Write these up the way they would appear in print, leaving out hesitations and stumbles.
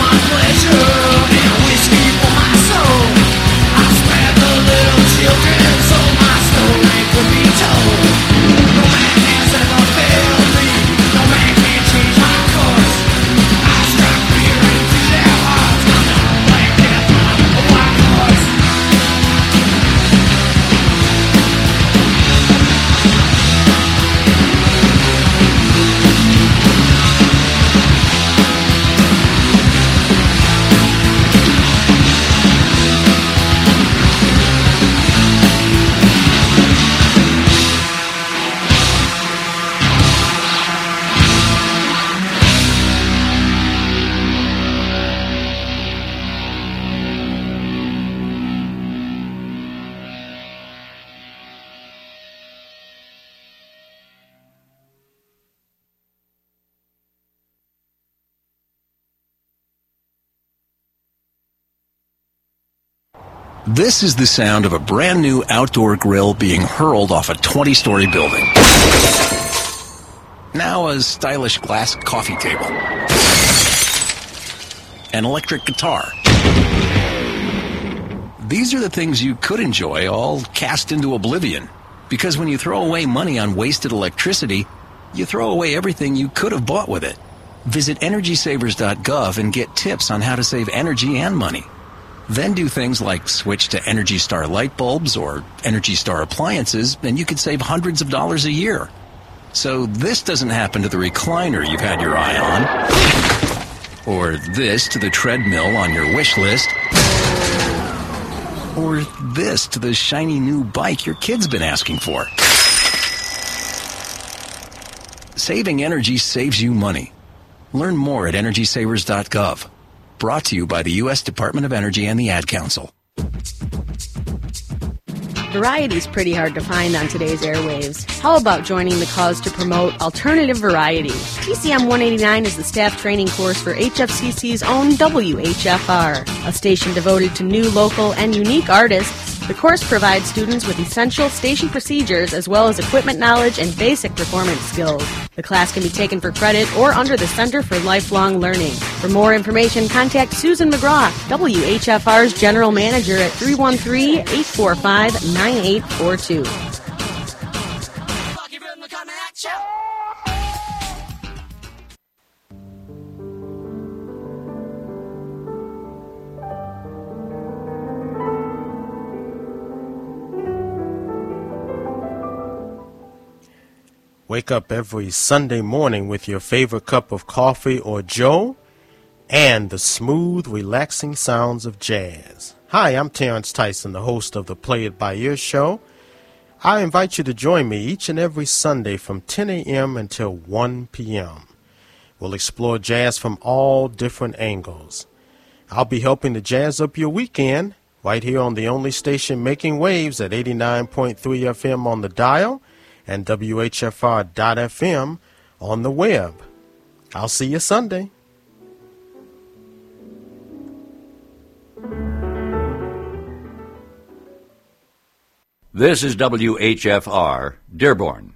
This is the sound of a brand new outdoor grill being hurled off a 20-story building. Now a stylish glass coffee table. An electric guitar. These are the things you could enjoy, all cast into oblivion. Because when you throw away money on wasted electricity, you throw away everything you could have bought with it. Visit EnergySavers.gov and get tips on how to save energy and money. Then do things like switch to Energy Star light bulbs or Energy Star appliances, and you could save hundreds of dollars a year. So this doesn't happen to the recliner you've had your eye on, or this to the treadmill on your wish list, or this to the shiny new bike your kid's been asking for. Saving energy saves you money. Learn more at EnergySavers.gov. Brought to you by the U.S. Department of Energy and the Ad Council. Variety's pretty hard to find on today's airwaves. How about joining the cause to promote alternative variety? TCM 189 is the staff training course for HFCC's own WHFR, a station devoted to new, local, and unique artists. The course provides students with essential station procedures as well as equipment knowledge and basic performance skills. The class can be taken for credit or under the Center for Lifelong Learning. For more information, contact Susan McGraw, WHFR's General Manager at 313-845-9842. Wake up every Sunday morning with your favorite cup of coffee or joe and the smooth, relaxing sounds of jazz. Hi, I'm Terrence Tyson, the host of the Play It By Ear show. I invite you to join me each and every Sunday from 10 a.m. until 1 p.m. We'll explore jazz from all different angles. I'll be helping to jazz up your weekend right here on the only station making waves at 89.3 FM on the dial and WHFR.FM on the web. I'll see you Sunday. This is WHFR, Dearborn.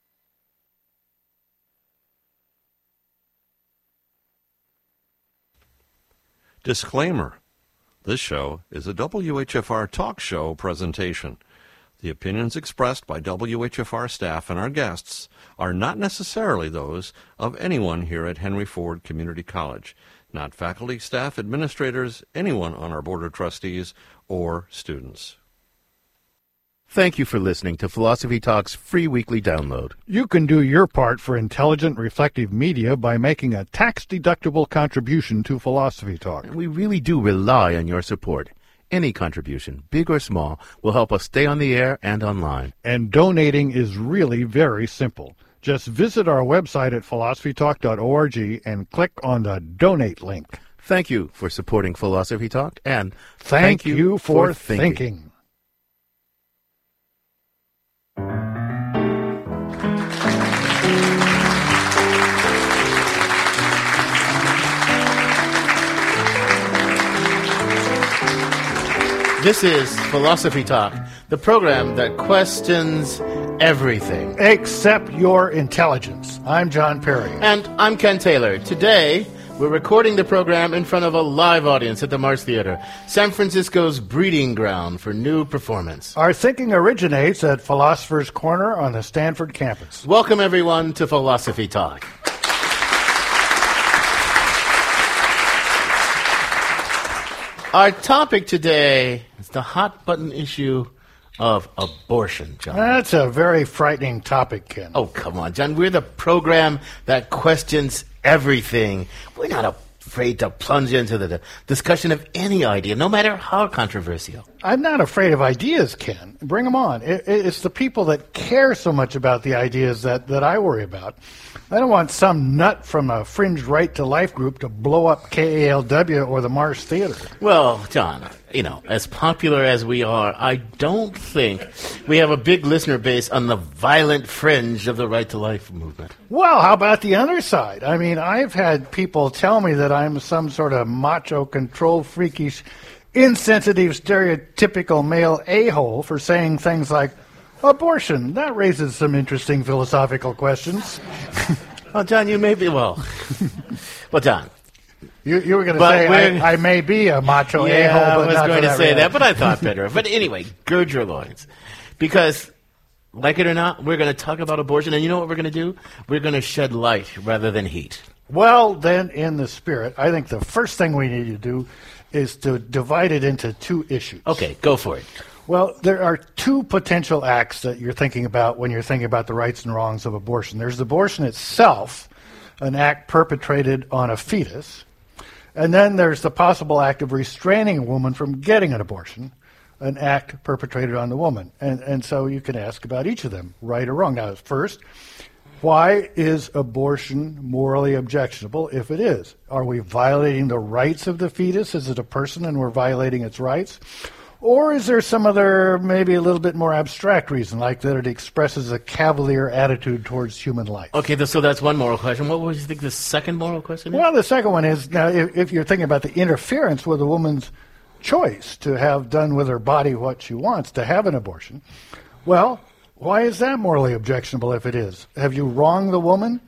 Disclaimer. This show is a WHFR talk show presentation. The opinions expressed by WHFR staff and our guests are not necessarily those of anyone here at Henry Ford Community College, not faculty, staff, administrators, anyone on our Board of Trustees, or students. Thank you for listening to Philosophy Talk's free weekly download. You can do your part for intelligent, reflective media by making a tax-deductible contribution to Philosophy Talk. And we really do rely on your support. Any contribution, big or small, will help us stay on the air and online. And donating is really very simple. Just visit our website at philosophytalk.org and click on the Donate link. Thank you for supporting Philosophy Talk, and thank you for thinking. This is Philosophy Talk, the program that questions everything. Except your intelligence. I'm John Perry. And I'm Ken Taylor. Today, We're recording the program in front of a live audience at the Mars Theater, San Francisco's breeding ground for new performance. Our thinking originates at Philosopher's Corner on the Stanford campus. Welcome, everyone, to Philosophy Talk. Our topic today is the hot-button issue of abortion, John. That's a very frightening topic, Ken. Oh, come on, John. We're the program that questions everything. We're not afraid to plunge into the discussion of any idea, no matter how controversial. I'm not afraid of ideas, Ken. Bring them on. It's the people that care so much about the ideas that I worry about. I don't want some nut from a fringe right-to-life group to blow up KALW or the Mars Theater. Well, John, as popular as we are, I don't think we have a big listener base on the violent fringe of the right-to-life movement. Well, how about the other side? I mean, I've had people tell me that I'm some sort of macho, control freakish, insensitive, stereotypical male a-hole for saying things like, abortion, that raises some interesting philosophical questions. Well, John, you may be, well, John. You were going to say, I may be a macho a-hole, but I was not going to say reality. that, but I thought better. But anyway, gird your loins. Because, like it or not, we're going to talk about abortion, and you know what we're going to do? We're going to shed light rather than heat. Well, then, in the spirit, I think the first thing we need to do is to divide it into two issues. Okay, go for it. Well, there are two potential acts that you're thinking about when you're thinking about the rights and wrongs of abortion. There's abortion itself, an act perpetrated on a fetus, and then there's the possible act of restraining a woman from getting an abortion, an act perpetrated on the woman. And so you can ask about each of them, right or wrong. Now, first, why is abortion morally objectionable if it is? Are we violating the rights of the fetus? Is it a person and we're violating its rights? Or is there some other, maybe a little bit more abstract reason, like that it expresses a cavalier attitude towards human life? Okay, so that's one moral question. What would you think the second moral question is? Well, the second one is, now, if you're thinking about the interference with a woman's choice to have done with her body what she wants, to have an abortion, well, why is that morally objectionable if it is? Have you wronged the woman?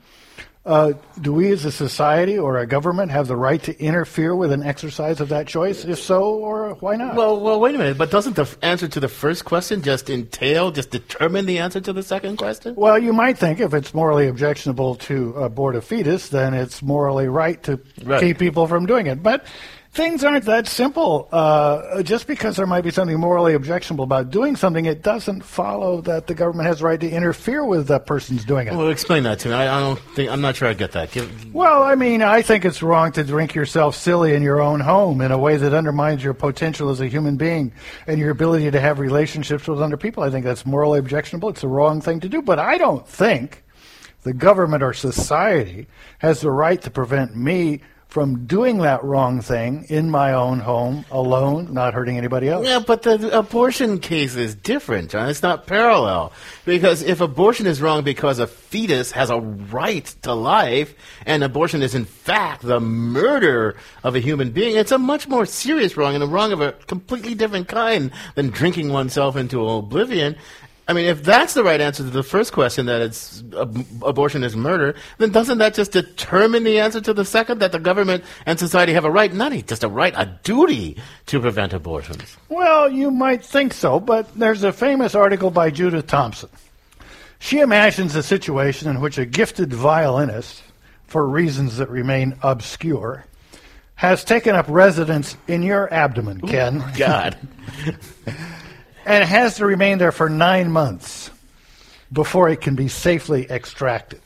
Do we as a society or a government have the right to interfere with an exercise of that choice? If so, or why not? Well, wait a minute. But doesn't the answer to the first question just determine the answer to the second question? Well, you might think if it's morally objectionable to abort a fetus, then it's morally right to keep people from doing it. But things aren't that simple. Just because there might be something morally objectionable about doing something, it doesn't follow that the government has the right to interfere with that person's doing it. Well, explain that to me. I'm not sure I get that. Well, I mean, I think it's wrong to drink yourself silly in your own home in a way that undermines your potential as a human being and your ability to have relationships with other people. I think that's morally objectionable. It's the wrong thing to do. But I don't think the government or society has the right to prevent me from doing that wrong thing in my own home, alone, not hurting anybody else. Yeah, but the abortion case is different, John. It's not parallel. Because if abortion is wrong because a fetus has a right to life, and abortion is in fact the murder of a human being, it's a much more serious wrong, and a wrong of a completely different kind than drinking oneself into oblivion. I mean, if that's the right answer to the first question, that abortion is murder, then doesn't that just determine the answer to the second, that the government and society have a right, not just a right, a duty to prevent abortions? Well, you might think so, but there's a famous article by Judith Thompson. She imagines a situation in which a gifted violinist, for reasons that remain obscure, has taken up residence in your abdomen, Ken. Ooh, God. And it has to remain there for 9 months before it can be safely extracted.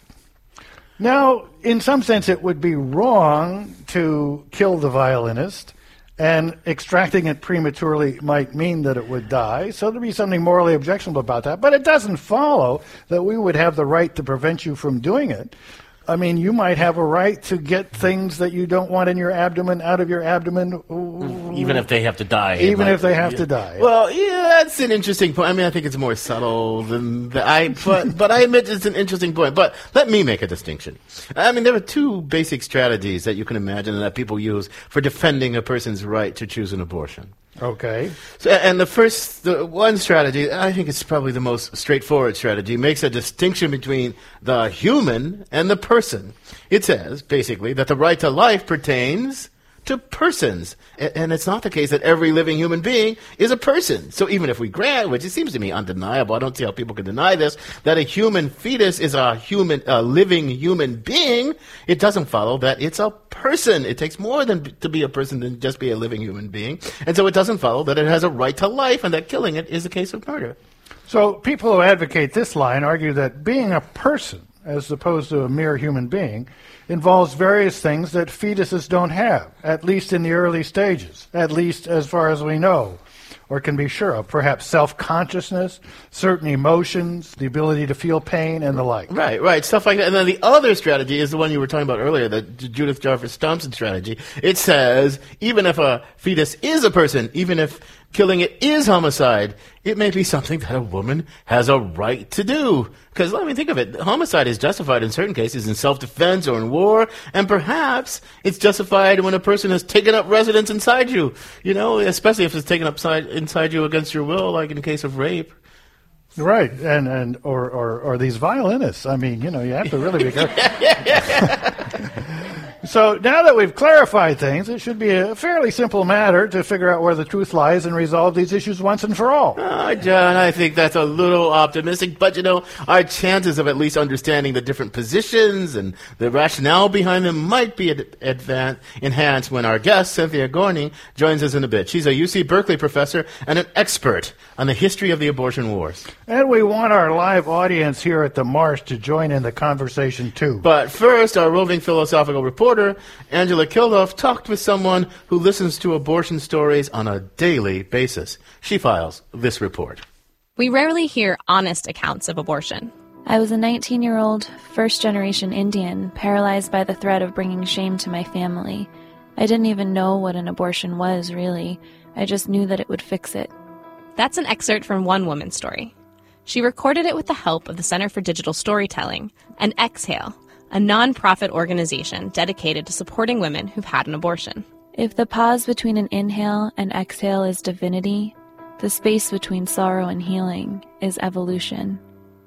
Now, in some sense, it would be wrong to kill the violinist, and extracting it prematurely might mean that it would die, so there'd be something morally objectionable about that. But it doesn't follow that we would have the right to prevent you from doing it. I mean, you might have a right to get things that you don't want in your abdomen out of your abdomen Even if they have to die. Even if they have to die. Well, yeah, that's an interesting point. I mean, I think it's more subtle than but I admit it's an interesting point. But let me make a distinction. I mean, there are two basic strategies that you can imagine that people use for defending a person's right to choose an abortion. Okay. So, and the one strategy, I think it's probably the most straightforward strategy, makes a distinction between the human and the person. It says, basically, that the right to life pertains to persons. And it's not the case that every living human being is a person. So even if we grant, which it seems to me undeniable, I don't see how people can deny this, that a human fetus is a living human being, it doesn't follow that it's a person. It takes more to be a person than just be a living human being. And so it doesn't follow that it has a right to life and that killing it is a case of murder. So people who advocate this line argue that being a person, as opposed to a mere human being, involves various things that fetuses don't have, at least in the early stages, at least as far as we know, or can be sure of. Perhaps self-consciousness, certain emotions, the ability to feel pain, and the like. Right, stuff like that. And then the other strategy is the one you were talking about earlier, the Judith Jarvis Thompson strategy. It says, even if a fetus is a person, even if killing it is homicide, it may be something that a woman has a right to do. Because let me think of it. Homicide is justified in certain cases in self-defense or in war, and perhaps it's justified when a person has taken up residence inside you. You know, especially if it's taken up inside you against your will, like in the case of rape. Right, and or these violinists. I mean, you know, you have to really be careful. So now that we've clarified things, it should be a fairly simple matter to figure out where the truth lies and resolve these issues once and for all. John, I think that's a little optimistic, but, you know, our chances of at least understanding the different positions and the rationale behind them might be enhanced when our guest, Cynthia Gorney, joins us in a bit. She's a UC Berkeley professor and an expert on the history of the abortion wars. And we want our live audience here at the Marsh to join in the conversation, too. But first, our roving philosophical reporter, Angela Kilduff, talked with someone who listens to abortion stories on a daily basis. She files this report. We rarely hear honest accounts of abortion. I was a 19-year-old, first-generation Indian, paralyzed by the threat of bringing shame to my family. I didn't even know what an abortion was, really. I just knew that it would fix it. That's an excerpt from one woman's story. She recorded it with the help of the Center for Digital Storytelling and Exhale, a non-profit organization dedicated to supporting women who've had an abortion. If the pause between an inhale and exhale is divinity, the space between sorrow and healing is evolution.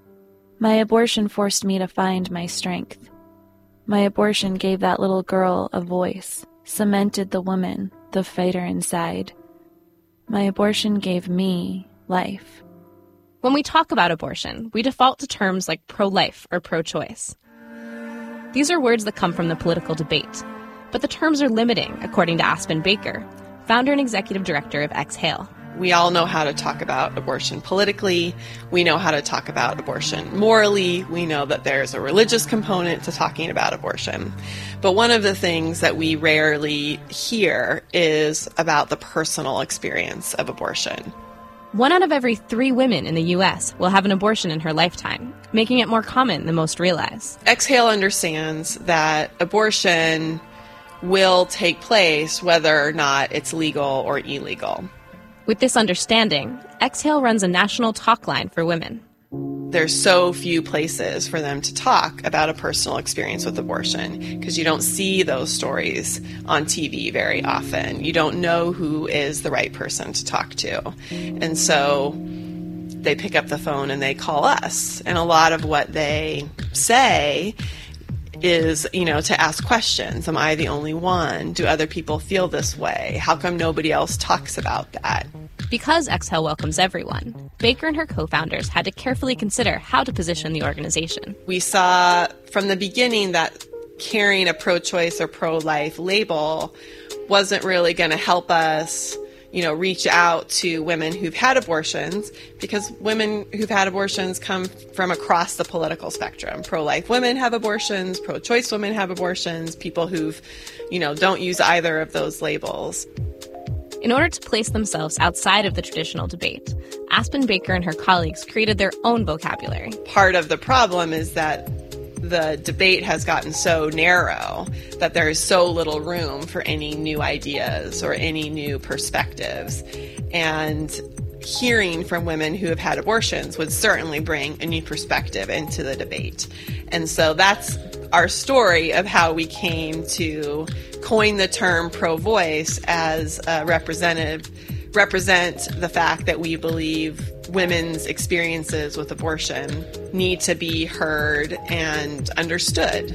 My abortion forced me to find my strength. My abortion gave that little girl a voice, cemented the woman, the fighter inside. My abortion gave me life. When we talk about abortion, we default to terms like pro-life or pro-choice. These are words that come from the political debate, but the terms are limiting, according to Aspen Baker, founder and executive director of Exhale. We all know how to talk about abortion politically. We know how to talk about abortion morally. We know that there's a religious component to talking about abortion. But one of the things that we rarely hear is about the personal experience of abortion. 1 out of every 3 women in the U.S. will have an abortion in her lifetime, making it more common than most realize. Exhale understands that abortion will take place whether or not it's legal or illegal. With this understanding, Exhale runs a national talk line for women. There's so few places for them to talk about a personal experience with abortion because you don't see those stories on TV very often. You don't know who is the right person to talk to. And so they pick up the phone and they call us. And a lot of what they say is, to ask questions. Am I the only one? Do other people feel this way? How come nobody else talks about that? Because Exhale welcomes everyone, Baker and her co-founders had to carefully consider how to position the organization. We saw from the beginning that carrying a pro-choice or pro-life label wasn't really going to help us, reach out to women who've had abortions, because women who've had abortions come from across the political spectrum. Pro-life women have abortions, pro-choice women have abortions, people who've, don't use either of those labels. In order to place themselves outside of the traditional debate, Aspen Baker and her colleagues created their own vocabulary. Part of the problem is that the debate has gotten so narrow that there is so little room for any new ideas or any new perspectives. And hearing from women who have had abortions would certainly bring a new perspective into the debate. And so that's our story of how we came to coin the term pro-voice as represent the fact that we believe women's experiences with abortion need to be heard and understood.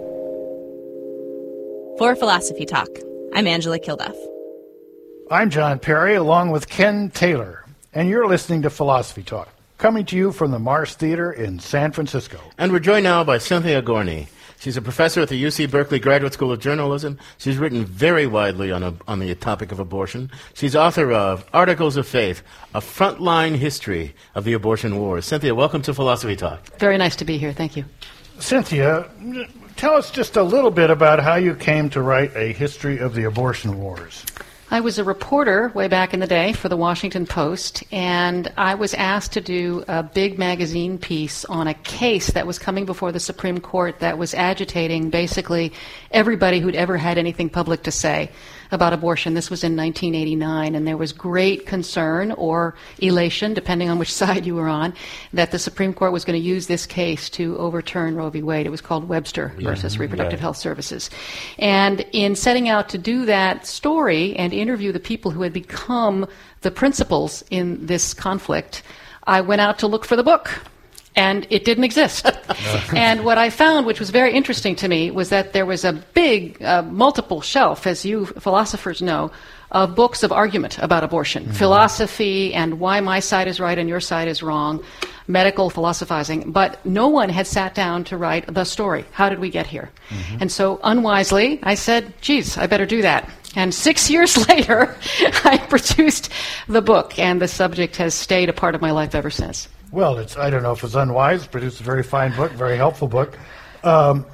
For Philosophy Talk, I'm Angela Kilduff. I'm John Perry, along with Ken Taylor, and you're listening to Philosophy Talk, coming to you from the Mars Theater in San Francisco. And we're joined now by Cynthia Gorney. She's a professor at the UC Berkeley Graduate School of Journalism. She's written very widely on the topic of abortion. She's author of Articles of Faith, a frontline history of the abortion wars. Cynthia, welcome to Philosophy Talk. Very nice to be here. Thank you. Cynthia, tell us just a little bit about how you came to write a history of the abortion wars. I was a reporter way back in the day for the Washington Post, and I was asked to do a big magazine piece on a case that was coming before the Supreme Court that was agitating basically everybody who'd ever had anything public to say about abortion. This was in 1989, and there was great concern or elation, depending on which side you were on, that the Supreme Court was going to use this case to overturn Roe v. Wade. It was called Webster versus Reproductive Health Services. And in setting out to do that story and interview the people who had become the principals in this conflict, I went out to look for the book. And it didn't exist. And what I found, which was very interesting to me, was that there was a big, multiple shelf, as you philosophers know, of books of argument about abortion. Philosophy and why my side is right and your side is wrong, medical philosophizing. But no one had sat down to write the story. How did we get here? And so unwisely, I said, geez, I better do that. And 6 years later, I produced the book, and the subject has stayed a part of my life ever since. Well, I don't know if it's unwise. Produced a very fine book, very helpful book. I'm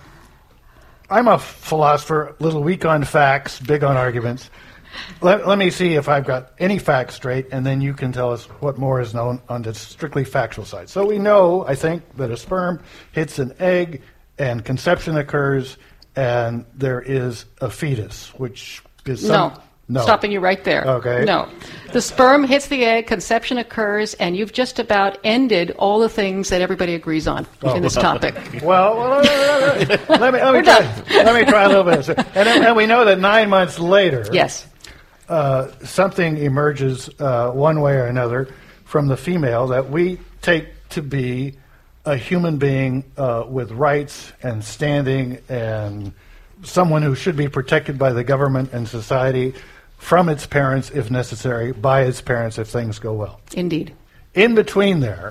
a philosopher, a little weak on facts, big on arguments. Let me see if I've got any facts straight, and then you can tell us what more is known on the strictly factual side. So we know, I think, that a sperm hits an egg, and conception occurs, and there is a fetus, which is No. Stopping you right there. Okay. No. The sperm hits the egg, conception occurs, and you've just about ended all the things that everybody agrees on in this topic. Well, let me try a little bit. And we know that 9 months later, yes, something emerges one way or another from the female that we take to be a human being with rights and standing and someone who should be protected by the government and society, from its parents if necessary, by its parents if things go well. Indeed. In between there,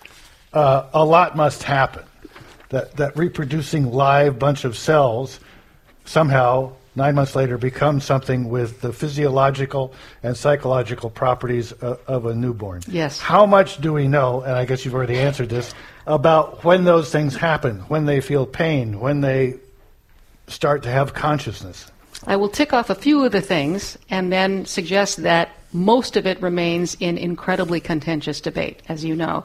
a lot must happen. That reproducing live bunch of cells somehow, 9 months later, becomes something with the physiological and psychological properties of a newborn. Yes. How much do we know, and I guess you've already answered this, about when those things happen, when they feel pain, when they start to have consciousness? I will tick off a few of the things and then suggest that most of it remains in incredibly contentious debate, as you know.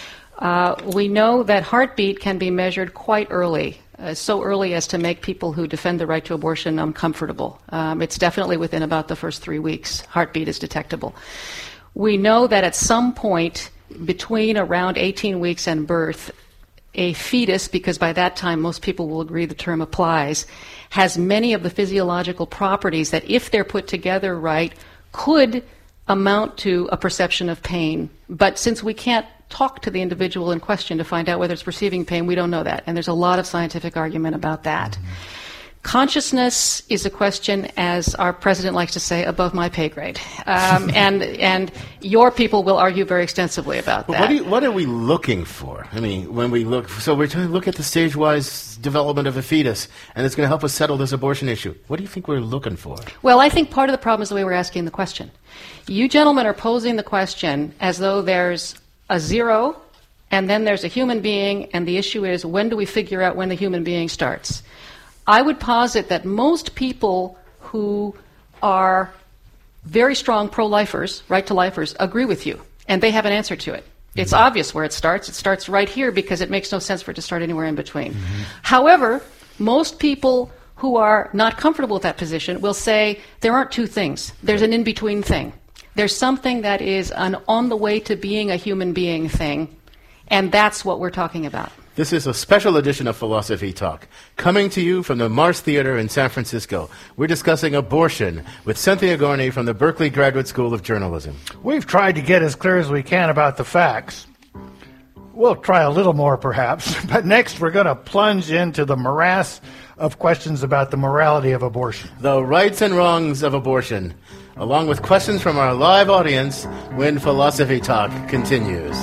We know that heartbeat can be measured quite early, so early as to make people who defend the right to abortion uncomfortable. It's definitely within about the first 3 weeks, heartbeat is detectable. We know that at some point between around 18 weeks and birth, a fetus, because by that time most people will agree the term applies, has many of the physiological properties that, if they're put together right, could amount to a perception of pain. But since we can't talk to the individual in question to find out whether it's perceiving pain, we don't know that. And there's a lot of scientific argument about that. Consciousness is a question, as our president likes to say, above my pay grade. And your people will argue very extensively about that. What are we looking for? I mean, when we look, so we're trying to look at the stage-wise development of a fetus, and it's going to help us settle this abortion issue. What do you think we're looking for? Well, I think part of the problem is the way we're asking the question. You gentlemen are posing the question as though there's a zero, and then there's a human being, and the issue is, when do we figure out when the human being starts? I would posit that most people who are very strong pro-lifers, right-to-lifers, agree with you, and they have an answer to it. It's obvious where it starts. It starts right here because it makes no sense for it to start anywhere in between. However, most people who are not comfortable with that position will say there aren't two things. There's an in-between thing. There's something that is an on the way to being a human being thing, and that's what we're talking about. This is a special edition of Philosophy Talk, coming to you from the Mars Theater in San Francisco. We're discussing abortion with Cynthia Gorney from the Berkeley Graduate School of Journalism. We've tried to get as clear as we can about the facts. We'll try a little more, perhaps. But next, we're going to plunge into the morass of questions about the morality of abortion. The rights and wrongs of abortion, along with questions from our live audience when Philosophy Talk continues.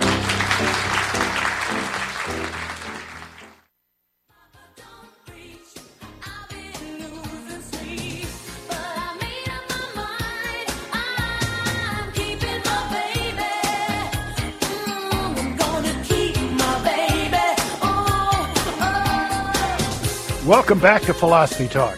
Welcome back to Philosophy Talk.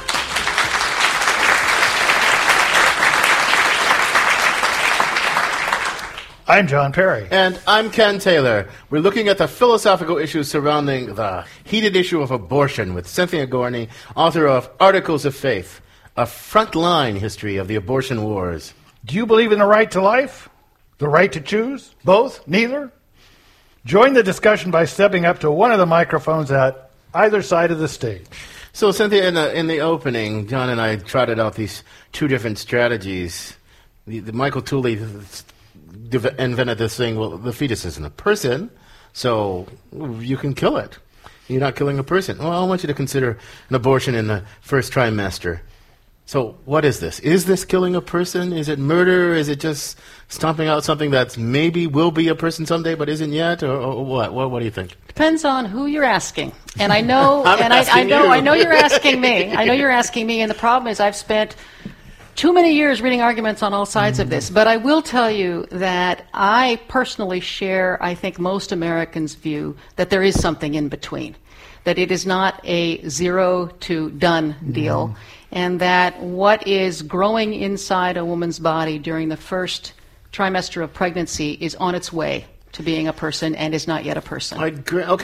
I'm John Perry. And I'm Ken Taylor. We're looking at the philosophical issues surrounding the heated issue of abortion with Cynthia Gorney, author of Articles of Faith, a frontline history of the abortion wars. Do you believe in the right to life? The right to choose? Both? Neither? Join the discussion by stepping up to one of the microphones at either side of the stage. So, Cynthia, in the opening, John and I trotted out these two different strategies. The Michael Tooley invented this thing, well, the fetus isn't a person, so you can kill it. You're not killing a person. Well, I want you to consider an abortion in the first trimester. So what is this? Is this killing a person? Is it murder? Is it just stomping out something that maybe will be a person someday but isn't yet? Or what? What do you think? Depends on who you're asking. And I know I know you're asking me. I know you're asking me, and the problem is I've spent too many years reading arguments on all sides of this. But I will tell you that I personally share, I think, most Americans' view that there is something in between, that it is not a zero to done deal, and that what is growing inside a woman's body during the first trimester of pregnancy is on its way to being a person and is not yet a person. I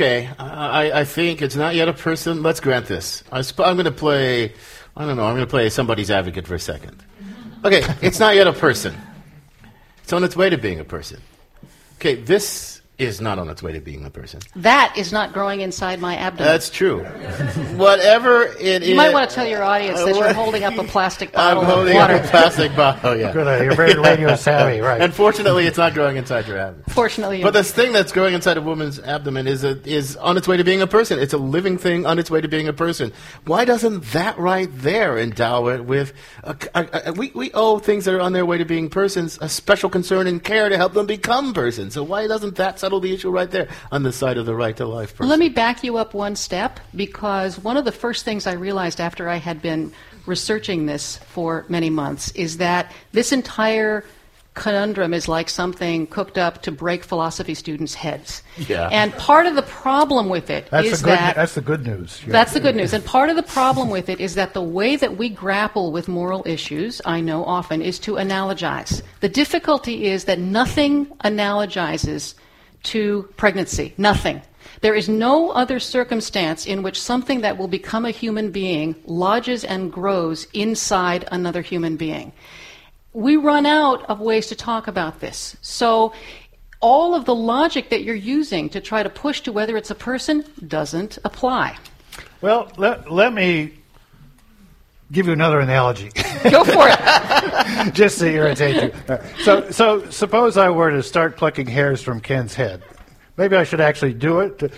think it's not yet a person. Let's grant this. I'm going to play, I'm going to play somebody's advocate for a second. Okay, it's not yet a person. It's on its way to being a person. Okay, this is not on its way to being a person. That is not growing inside my abdomen. That's true. Whatever it is. You might want to tell your audience that you're holding up a plastic bottle of water. I'm holding up a plastic bottle, yeah. Good, you're very radio savvy, right. Unfortunately, it's not growing inside your abdomen. Fortunately. But this thing that's growing inside a woman's abdomen is on its way to being a person. It's a living thing on its way to being a person. Why doesn't that right there endow it with... we owe things that are on their way to being persons a special concern and care to help them become persons. So why doesn't that settle the issue right there on the side of the right to life person? Let me back you up one step, because one of the first things I realized after I had been researching this for many months is that this entire conundrum is like something cooked up to break philosophy students' heads. Yeah. And part of the problem with it is that... That's the good news. Yeah. That's the good news. And part of the problem with it is that the way that we grapple with moral issues, I know often, is to analogize. The difficulty is that nothing analogizes to pregnancy. Nothing. There is no other circumstance in which something that will become a human being lodges and grows inside another human being. We run out of ways to talk about this. So all of the logic that you're using to try to push to whether it's a person doesn't apply. Well, let me give you another analogy. Go for it. Just to irritate you. So suppose I were to start plucking hairs from Ken's head. Maybe I should actually do it.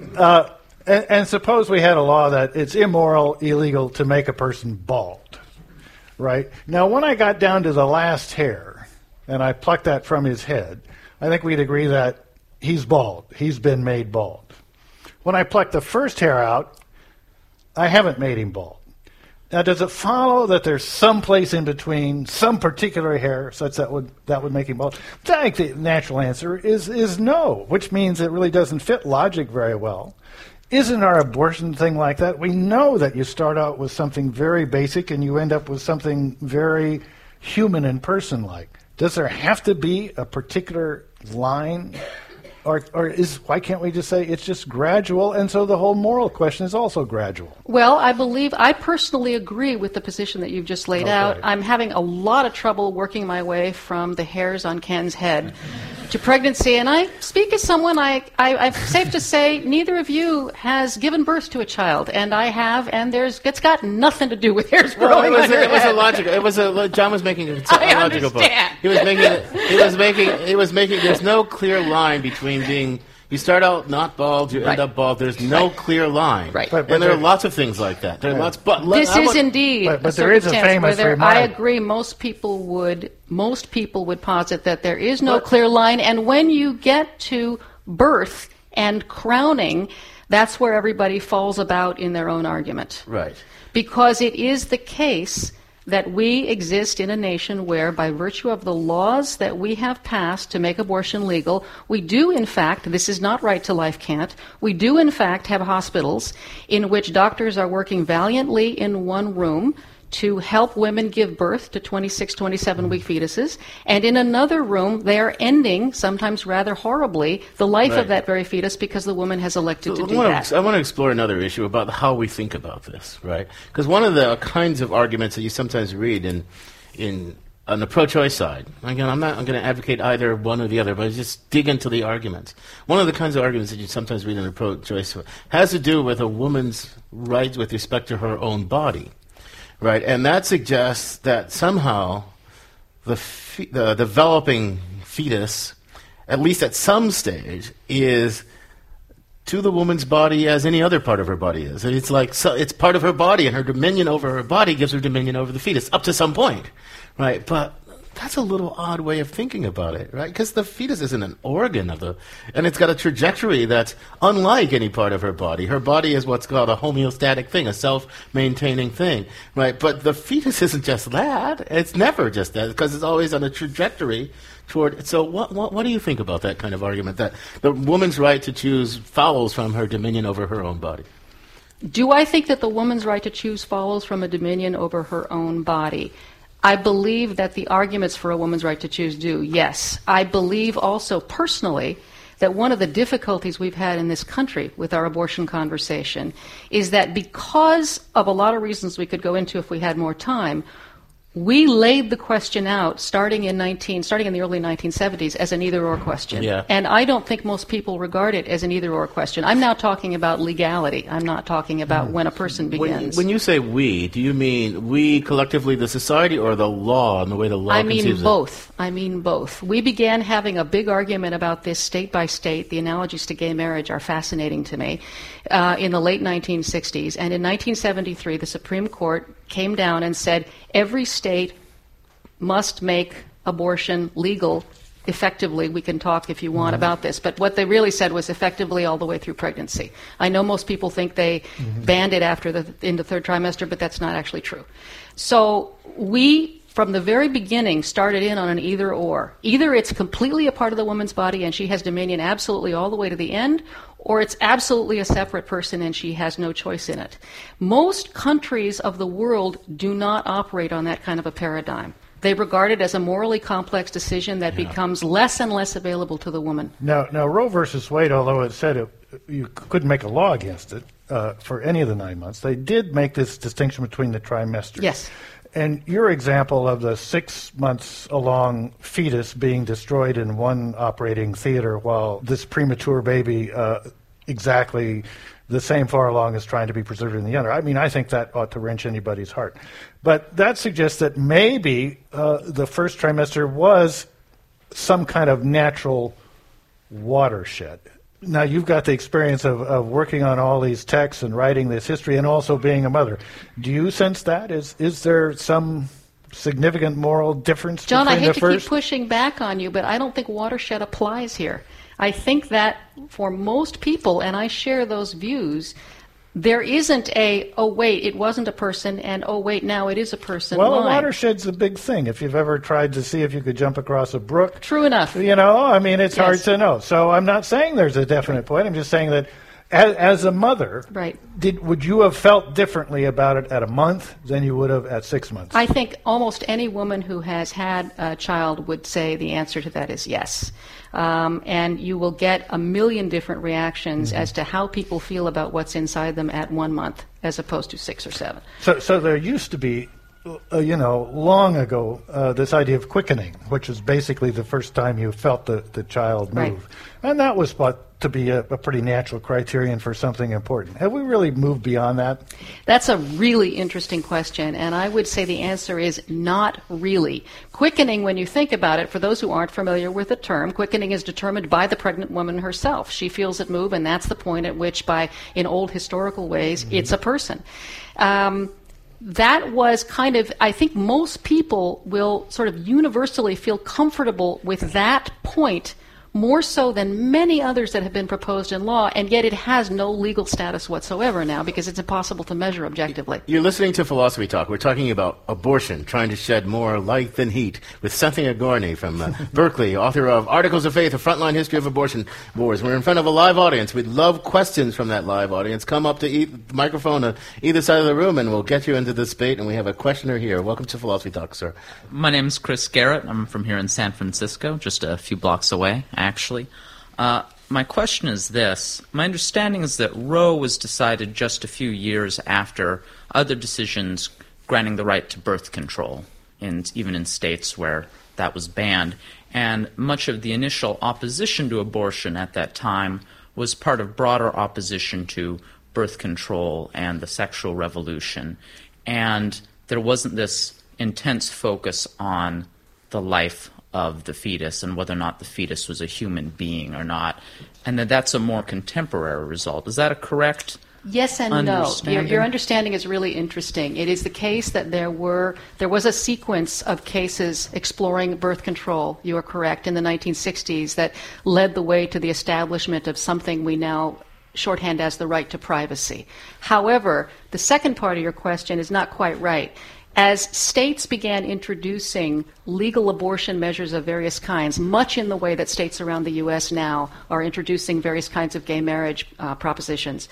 And suppose we had a law that it's immoral, illegal to make a person bald. Right? Now, when I got down to the last hair, and I plucked that from his head, I think we'd agree that he's bald. He's been made bald. When I plucked the first hair out, I haven't made him bald. Now, does it follow that there's some place in between, some particular hair, such that would make him bald? I think the natural answer is no, which means it really doesn't fit logic very well. Isn't our abortion thing like that? We know that you start out with something very basic and you end up with something very human and person-like. Does there have to be a particular line? Or why can't we just say it's just gradual, and so the whole moral question is also gradual? Well, I personally agree with the position that you've just laid out. I'm having a lot of trouble working my way from the hairs on Ken's head to pregnancy, and I speak as someone, I'm safe to say, neither of you has given birth to a child, and I have, and it's got nothing to do with hairs growing on your head. John was making a logical point. He was making, there's no clear line between being, you start out not bald, you end up bald. There's no clear line. Right. But there are lots of things like that. There are lots, this is indeed but a there is a famous remark. I agree. Most people would posit that there is no clear line, and when you get to birth and crowning, that's where everybody falls about in their own argument. Right. Because it is the case that we exist in a nation where, by virtue of the laws that we have passed to make abortion legal, we do, in fact, this is not Right to Life can't, we do, in fact, have hospitals in which doctors are working valiantly in one room to help women give birth to 26, 27-week fetuses, and in another room they are ending, sometimes rather horribly, the life of that very fetus because the woman has elected to do that. I want to explore another issue about how we think about this, right? Because one of the kinds of arguments that you sometimes read on the pro-choice side, again, I'm not going to advocate either one or the other, but I just dig into the arguments. One of the kinds of arguments that you sometimes read in the pro-choice has to do with a woman's rights with respect to her own body. Right, and that suggests that somehow the developing fetus, at least at some stage, is to the woman's body as any other part of her body is. It's like it's part of her body, and her dominion over her body gives her dominion over the fetus up to some point, right? But that's a little odd way of thinking about it, right? Because the fetus isn't an organ and it's got a trajectory that's unlike any part of her body. Her body is what's called a homeostatic thing, a self-maintaining thing, right? But the fetus isn't just that. It's never just that, because it's always on a trajectory toward. So what do you think about that kind of argument, that the woman's right to choose follows from her dominion over her own body? Do I think that the woman's right to choose follows from a dominion over her own body? I believe that the arguments for a woman's right to choose do, yes. I believe also personally that one of the difficulties we've had in this country with our abortion conversation is that because of a lot of reasons we could go into if we had more time, we laid the question out starting in the early 1970s as an either-or question. Yeah. And I don't think most people regard it as an either-or question. I'm now talking about legality. I'm not talking about when a person begins. When you say we, do you mean we collectively, the society, or the law and the way the law conceives it? I mean both. We began having a big argument about this state by state. The analogies to gay marriage are fascinating to me. In the late 1960s. And in 1973, the Supreme Court came down and said every state must make abortion legal effectively. We can talk if you want about this, but what they really said was effectively all the way through pregnancy. I know most people think they banned it in the third trimester, but that's not actually true. So we, from the very beginning, started in on an either-or. Either it's completely a part of the woman's body and she has dominion absolutely all the way to the end, or it's absolutely a separate person and she has no choice in it. Most countries of the world do not operate on that kind of a paradigm. They regard it as a morally complex decision that becomes less and less available to the woman. Now Roe versus Wade, although it said you couldn't make a law against it for any of the 9 months, they did make this distinction between the trimesters. Yes. And your example of the 6 months along fetus being destroyed in one operating theater while this premature baby exactly the same far along is trying to be preserved in the other. I mean, I think that ought to wrench anybody's heart. But that suggests that maybe the first trimester was some kind of natural watershed. Now, you've got the experience of working on all these texts and writing this history and also being a mother. Do you sense that? Is there some significant moral difference John, between the first? John, I hate to keep pushing back on you, but I don't think watershed applies here. I think that for most people, and I share those views, there isn't it wasn't a person, and now it is a person. Well, line. A watershed's a big thing. If you've ever tried to see if you could jump across a brook. True enough. It's hard to know. So I'm not saying there's a definite point. I'm just saying that As a mother, right. Would you have felt differently about it at a month than you would have at 6 months? I think almost any woman who has had a child would say the answer to that is yes. And you will get a million different reactions as to how people feel about what's inside them at 1 month as opposed to 6 or 7. So there used to be, long ago, this idea of quickening, which is basically the first time you felt the child move. Right. And that was thought to be a pretty natural criterion for something important. Have we really moved beyond that? That's a really interesting question, and I would say the answer is not really. Quickening, when you think about it, for those who aren't familiar with the term, quickening is determined by the pregnant woman herself. She feels it move, and that's the point at which, in old historical ways, it's a person. That was kind of, I think most people will sort of universally feel comfortable with that point more so than many others that have been proposed in law, and yet it has no legal status whatsoever now because it's impossible to measure objectively. You're listening to Philosophy Talk. We're talking about abortion, trying to shed more light than heat, with Cynthia Gorney from Berkeley, author of Articles of Faith, A Frontline History of Abortion Wars. We're in front of a live audience. We'd love questions from that live audience. Come up to the microphone on either side of the room, and we'll get you into this debate, and we have a questioner here. Welcome to Philosophy Talk, sir. My name's Chris Garrett. I'm from here in San Francisco, just a few blocks away, actually. My question is this. My understanding is that Roe was decided just a few years after other decisions granting the right to birth control, even in states where that was banned. And much of the initial opposition to abortion at that time was part of broader opposition to birth control and the sexual revolution. And there wasn't this intense focus on the life of the fetus and whether or not the fetus was a human being or not, and that's a more contemporary result. Is that a correct Yes and no. Your understanding is really interesting. It is the case that there was a sequence of cases exploring birth control, you are correct, in the 1960s that led the way to the establishment of something we now shorthand as the right to privacy. However, the second part of your question is not quite right. As states began introducing legal abortion measures of various kinds, much in the way that states around the U.S. now are introducing various kinds of gay marriage propositions,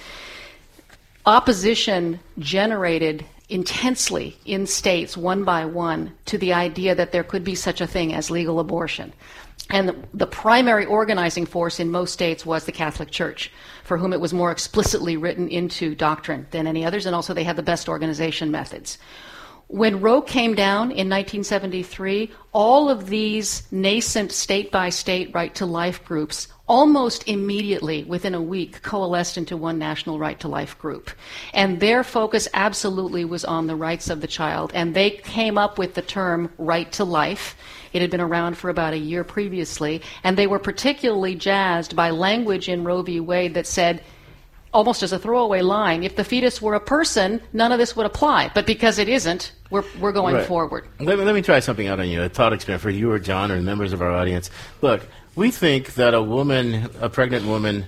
opposition generated intensely in states one by one to the idea that there could be such a thing as legal abortion. And the primary organizing force in most states was the Catholic Church, for whom it was more explicitly written into doctrine than any others, and also they had the best organization methods. When Roe came down in 1973, all of these nascent state-by-state right-to-life groups almost immediately, within a week, coalesced into one national right-to-life group. And their focus absolutely was on the rights of the child. And they came up with the term right to life. It had been around for about a year previously. And they were particularly jazzed by language in Roe v. Wade that said, almost as a throwaway line, if the fetus were a person, none of this would apply. But because it isn't, we're going forward. Let me try something out on you, a thought experiment for you or John or members of our audience. Look, we think that a pregnant woman,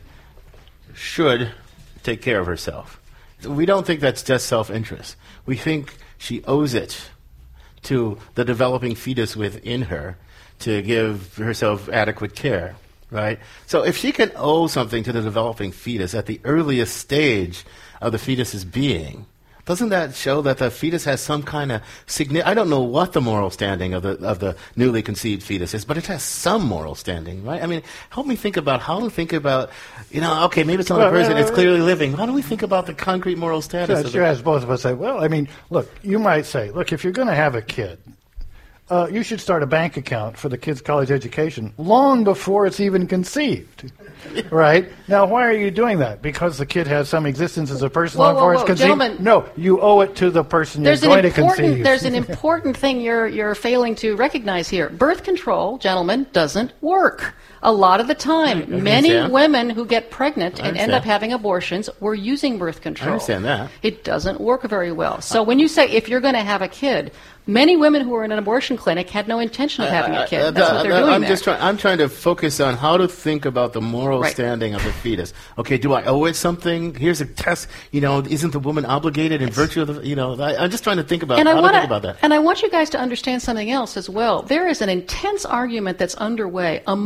should take care of herself. We don't think that's just self-interest. We think she owes it to the developing fetus within her to give herself adequate care. Right? So if she can owe something to the developing fetus at the earliest stage of the fetus's being, doesn't that show that the fetus has some kind of I don't know what the moral standing of the newly conceived fetus is, but it has some moral standing, right? I mean, help me think about how to think about, okay, maybe it's not a person, it's clearly living. How do we think about the concrete moral status of it? As both of us say, well, I mean, look, you might say, look, if you're going to have a kid, you should start a bank account for the kid's college education long before it's even conceived, right? Now, why are you doing that? Because the kid has some existence as a person long before it's conceived? Gentlemen, no, you owe it to the person you're going to conceive. There's an important thing you're failing to recognize here. Birth control, gentlemen, doesn't work. A lot of the time, many women who get pregnant and end up having abortions were using birth control. I understand that. It doesn't work very well. So when you say if you're going to have a kid, many women who were in an abortion clinic had no intention of having a kid. That's what they're doing I'm trying to focus on how to think about the moral standing of the fetus. Okay, do I owe it something? Here's a test. Isn't the woman obligated in virtue of the, I'm just trying to think about how to think about that. And I want you guys to understand something else as well. There is an intense argument that's underway among people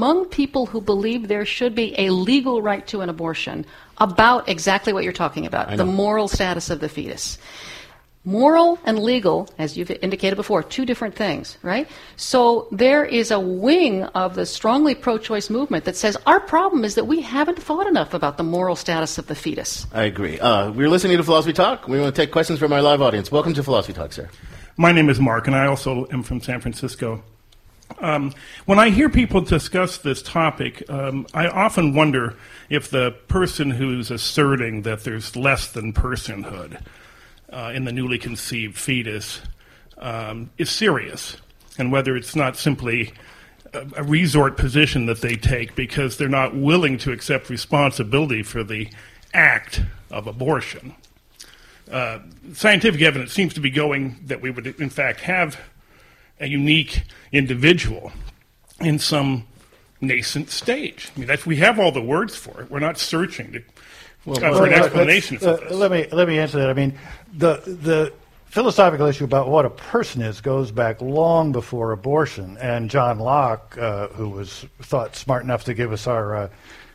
people who believe there should be a legal right to an abortion about exactly what you're talking about, the moral status of the fetus. Moral and legal, as you've indicated before, two different things, right? So there is a wing of the strongly pro-choice movement that says our problem is that we haven't thought enough about the moral status of the fetus. I agree. We're listening to Philosophy Talk. We want to take questions from our live audience. Welcome to Philosophy Talk, sir. My name is Mark, and I also am from San Francisco. When I hear people discuss this topic, I often wonder if the person who's asserting that there's less than personhood in the newly conceived fetus is serious, and whether it's not simply a resort position that they take because they're not willing to accept responsibility for the act of abortion. Scientific evidence seems to be going that we would, in fact, have a unique individual in some nascent stage. I mean, we have all the words for it. We're not searching for an explanation for this. Let me answer that. I mean, the philosophical issue about what a person is goes back long before abortion. And John Locke, who was thought smart enough to give us our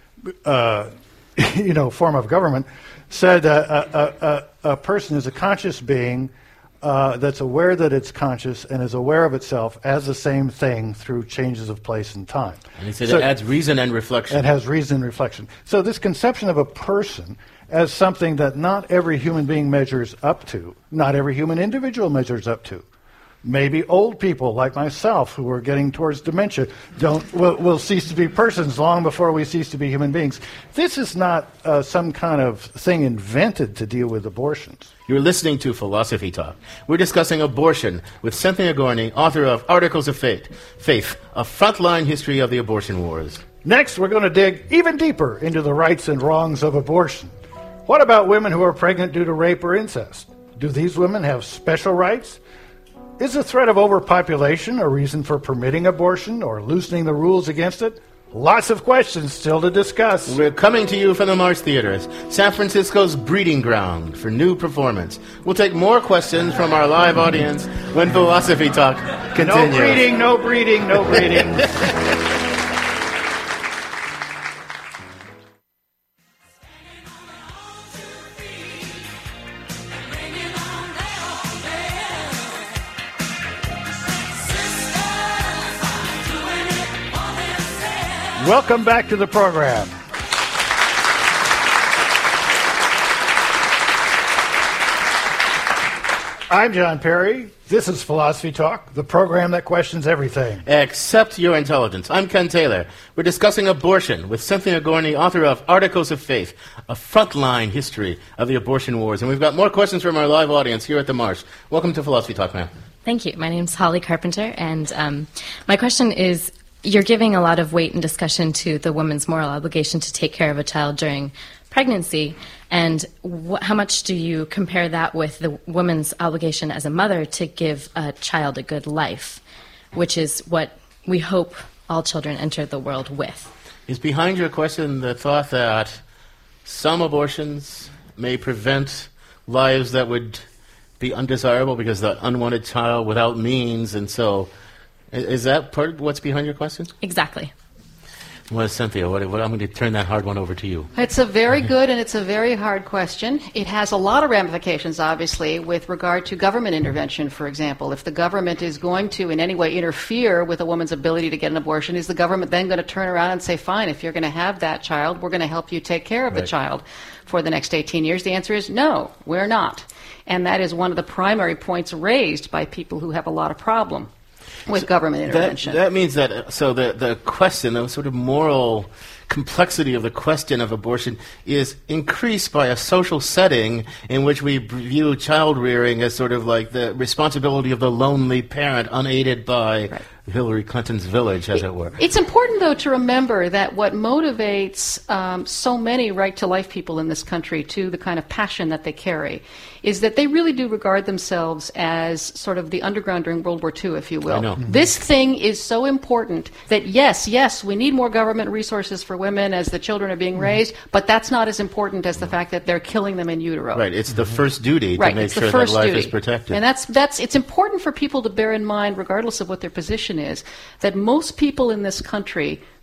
form of government, said a person is a conscious being that's aware that it's conscious and is aware of itself as the same thing through changes of place and time. And he said it adds reason and reflection. It has reason and reflection. So this conception of a person as something that not every human being measures up to, not every human individual measures up to. Maybe old people like myself who are getting towards dementia will cease to be persons long before we cease to be human beings. This is not some kind of thing invented to deal with abortions. You're listening to Philosophy Talk. We're discussing abortion with Cynthia Gorney, author of Articles of Faith, a frontline history of the abortion wars. Next, we're going to dig even deeper into the rights and wrongs of abortion. What about women who are pregnant due to rape or incest? Do these women have special rights? Is the threat of overpopulation a reason for permitting abortion or loosening the rules against it? Lots of questions still to discuss. We're coming to you from the Mars Theaters, San Francisco's breeding ground for new performance. We'll take more questions from our live audience when Philosophy Talk continues. No breeding. Welcome back to the program. I'm John Perry. This is Philosophy Talk, the program that questions everything except your intelligence. I'm Ken Taylor. We're discussing abortion with Cynthia Gorney, author of Articles of Faith, a frontline history of the abortion wars. And we've got more questions from our live audience here at the Marsh. Welcome to Philosophy Talk, ma'am. Thank you. My name's Holly Carpenter, and my question is, you're giving a lot of weight and discussion to the woman's moral obligation to take care of a child during pregnancy, and how much do you compare that with the woman's obligation as a mother to give a child a good life, which is what we hope all children enter the world with? Is behind your question the thought that some abortions may prevent lives that would be undesirable because the unwanted child without means, and so... Is that part of what's behind your question? Exactly. Well, Cynthia, I'm going to turn that hard one over to you. It's a very good and it's a very hard question. It has a lot of ramifications, obviously, with regard to government intervention, for example. If the government is going to in any way interfere with a woman's ability to get an abortion, is the government then going to turn around and say, fine, if you're going to have that child, we're going to help you take care of the child for the next 18 years? The answer is no, we're not. And that is one of the primary points raised by people who have a lot of problem with government intervention. That means that, the question, the sort of moral complexity of the question of abortion is increased by a social setting in which we view child rearing as sort of like the responsibility of the lonely parent unaided by Hillary Clinton's village, as it were. It's important, though, to remember that what motivates so many right-to-life people in this country to the kind of passion that they carry is that they really do regard themselves as sort of the underground during World War II, if you will. I know. This thing is so important that, yes, we need more government resources for women as the children are being raised, but that's not as important as the fact that they're killing them in utero. Right, it's the first duty to make sure that life is protected. And it's important for people to bear in mind, regardless of what their position is, that most people in this country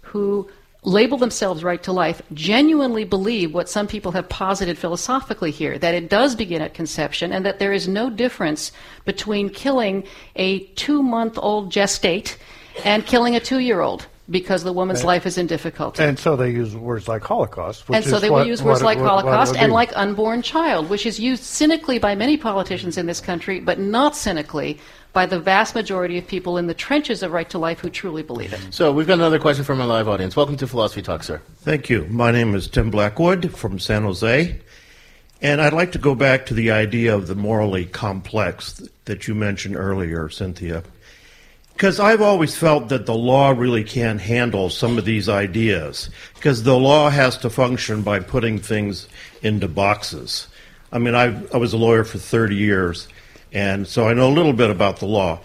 who label themselves right to life genuinely believe what some people have posited philosophically here, that it does begin at conception and that there is no difference between killing a 2-month-old gestate and killing a 2-year-old because the woman's life is in difficulty. And so they use words like Holocaust. And so they will use words like Holocaust and like unborn child, which is used cynically by many politicians in this country, but not cynically by the vast majority of people in the trenches of right to life who truly believe it. So we've got another question from our live audience. Welcome to Philosophy Talk, sir. Thank you. My name is Tim Blackwood from San Jose. And I'd like to go back to the idea of the morally complex that you mentioned earlier, Cynthia. Because I've always felt that the law really can't handle some of these ideas. Because the law has to function by putting things into boxes. I mean, I was a lawyer for 30 years. And so I know a little bit about the law.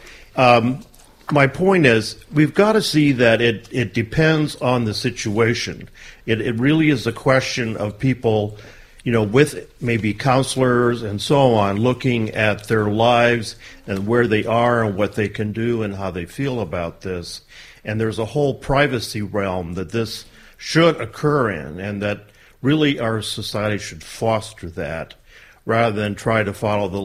My point is, we've got to see that it depends on the situation. It really is a question of people, with maybe counselors and so on, looking at their lives and where they are and what they can do and how they feel about this. And there's a whole privacy realm that this should occur in, and that really our society should foster that, rather than try to follow the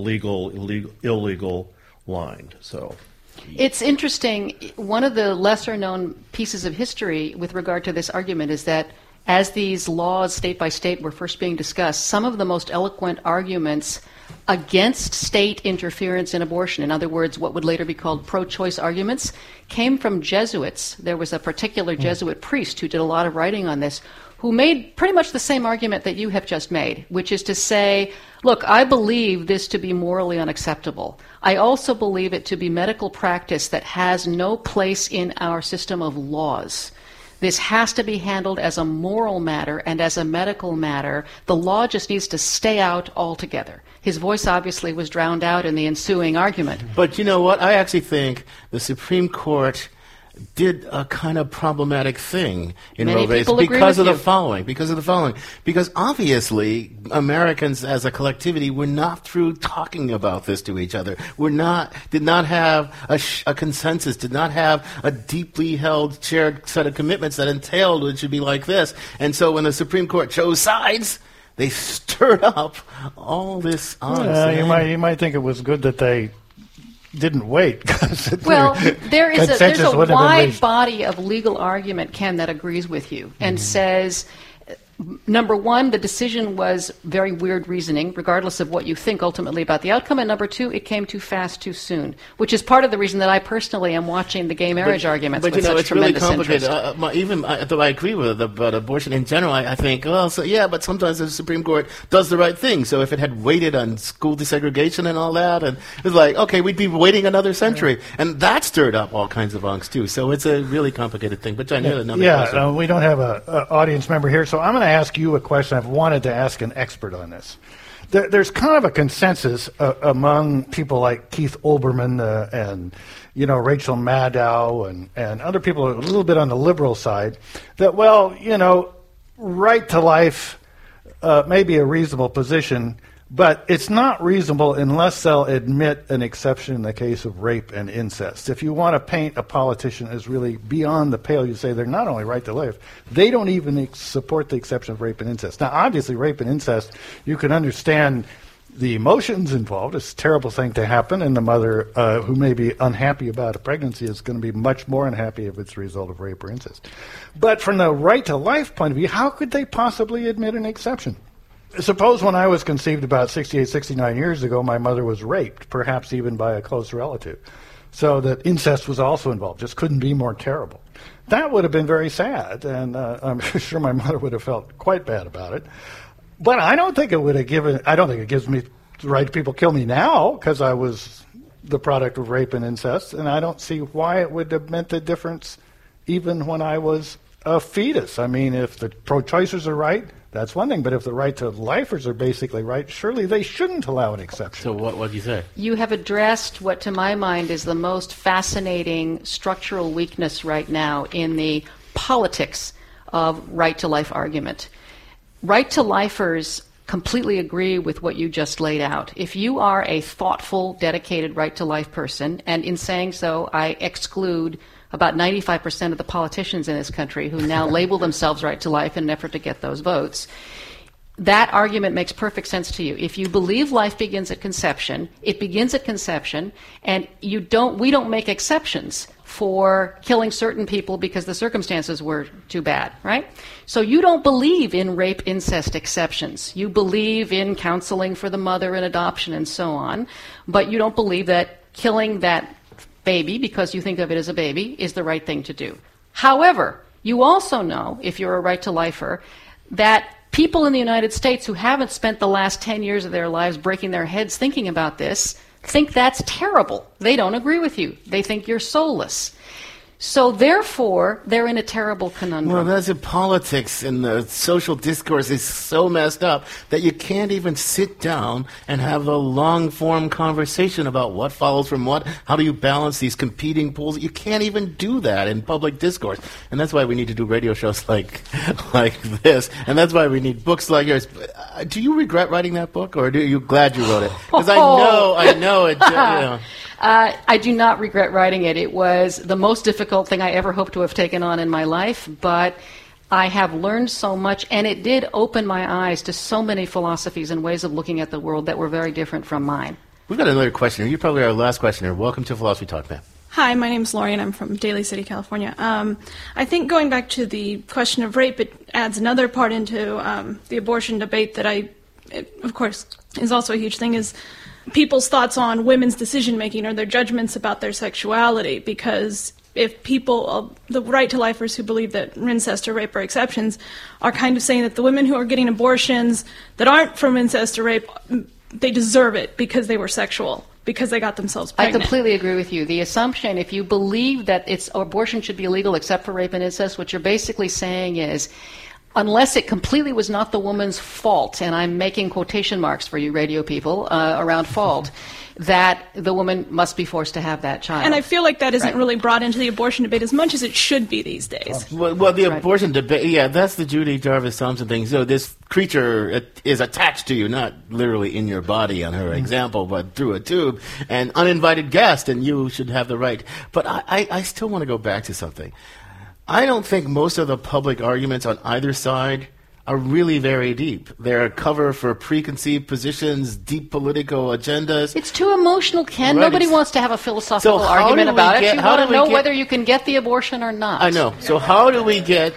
illegal line. So, it's interesting. One of the lesser-known pieces of history with regard to this argument is that as these laws, state by state, were first being discussed, some of the most eloquent arguments against state interference in abortion, in other words, what would later be called pro-choice arguments, came from Jesuits. There was a particular Jesuit priest who did a lot of writing on this, who made pretty much the same argument that you have just made, which is to say, look, I believe this to be morally unacceptable. I also believe it to be medical practice that has no place in our system of laws. This has to be handled as a moral matter and as a medical matter. The law just needs to stay out altogether. His voice obviously was drowned out in the ensuing argument. But you know what? I actually think the Supreme Court did a kind of problematic thing in Roe v. Wade because of the following. Because obviously Americans as a collectivity were not through talking about this to each other. Did not have a consensus, did not have a deeply held shared set of commitments that entailed it should be like this. And so when the Supreme Court chose sides, they stirred up all this angst. You might think it was good that they didn't wait. Well, there's a wide body of legal argument, Ken, that agrees with you and says, number one, the decision was very weird reasoning, regardless of what you think ultimately about the outcome. And number two, it came too fast, too soon, which is part of the reason that I personally am watching the gay marriage arguments with such tremendous interest. But it's really complicated. Though I agree with it about abortion in general, I think, but sometimes the Supreme Court does the right thing. So if it had waited on school desegregation and all that, and it was like, okay, we'd be waiting another century. And that stirred up all kinds of angst, too. So it's a really complicated thing. But John, you had another question. We don't have an audience member here, so I'm going to ask you a question. I've wanted to ask an expert on this. There's kind of a consensus among people like Keith Olbermann and Rachel Maddow and other people a little bit on the liberal side that, right to life may be a reasonable position, but it's not reasonable unless they'll admit an exception in the case of rape and incest. If you want to paint a politician as really beyond the pale, you say they're not only right to life, they don't even support the exception of rape and incest. Now, obviously, rape and incest, you can understand the emotions involved. It's a terrible thing to happen, and the mother who may be unhappy about a pregnancy is going to be much more unhappy if it's a result of rape or incest. But from the right to life point of view, how could they possibly admit an exception? Suppose when I was conceived about 68, 69 years ago, my mother was raped, perhaps even by a close relative. So that incest was also involved. Just couldn't be more terrible. That would have been very sad, and I'm sure my mother would have felt quite bad about it. But I don't think it gives me the right to people kill me now because I was the product of rape and incest, and I don't see why it would have meant a difference even when I was a fetus. I mean, if the pro-choicers are right, that's one thing, but if the right to lifers are basically right, surely they shouldn't allow an exception. So what do you say? You have addressed what, to my mind, is the most fascinating structural weakness right now in the politics of right-to-life argument. Right-to-lifers completely agree with what you just laid out. If you are a thoughtful, dedicated right-to-life person, and in saying so, I exclude about 95% of the politicians in this country who now label themselves Right to Life in an effort to get those votes. That argument makes perfect sense to you. If you believe life begins at conception, it begins at conception, and we don't make exceptions for killing certain people because the circumstances were too bad, right? So you don't believe in rape, incest exceptions. You believe in counseling for the mother and adoption and so on, but you don't believe that killing that baby, because you think of it as a baby, is the right thing to do. However, you also know, if you're a Right to Lifer, that people in the United States who haven't spent the last 10 years of their lives breaking their heads thinking about this think that's terrible. They don't agree with you. They think you're soulless. So therefore, they're in a terrible conundrum. Well, that's in politics, and the social discourse is so messed up that you can't even sit down and have a long-form conversation about what follows from what. How do you balance these competing pools? You can't even do that in public discourse. And that's why we need to do radio shows like this. And that's why we need books like yours. Do you regret writing that book, or are you glad you wrote it? Because I know it. You know. I do not regret writing it. It was the most difficult thing I ever hoped to have taken on in my life, but I have learned so much, and it did open my eyes to so many philosophies and ways of looking at the world that were very different from mine. We've got another questioner. You're probably our last questioner. Welcome to Philosophy Talk, ma'am. Hi, my name's Lori, and I'm from Daly City, California. I think going back to the question of rape, it adds another part into the abortion debate that of course, is also a huge thing, is people's thoughts on women's decision-making or their judgments about their sexuality, because if people, the Right to Lifers who believe that incest or rape are exceptions, are kind of saying that the women who are getting abortions that aren't from incest or rape, they deserve it because they were sexual, because they got themselves pregnant. I completely agree with you. The assumption, if you believe that abortion should be illegal except for rape and incest, what you're basically saying is, unless it completely was not the woman's fault, and I'm making quotation marks for you radio people around fault, that the woman must be forced to have that child. And I feel like that isn't really brought into the abortion debate as much as it should be these days. Well, the abortion debate, yeah, that's the Judy Jarvis Thompson thing. So this creature is attached to you, not literally in your body on her example, but through a tube, an uninvited guest, and you should have the right. But I still want to go back to something. I don't think most of the public arguments on either side are really very deep. They're a cover for preconceived positions, deep political agendas. It's too emotional, Ken. Right. Nobody wants to have a philosophical argument about it. You want to know whether you can get the abortion or not. I know. So how do we get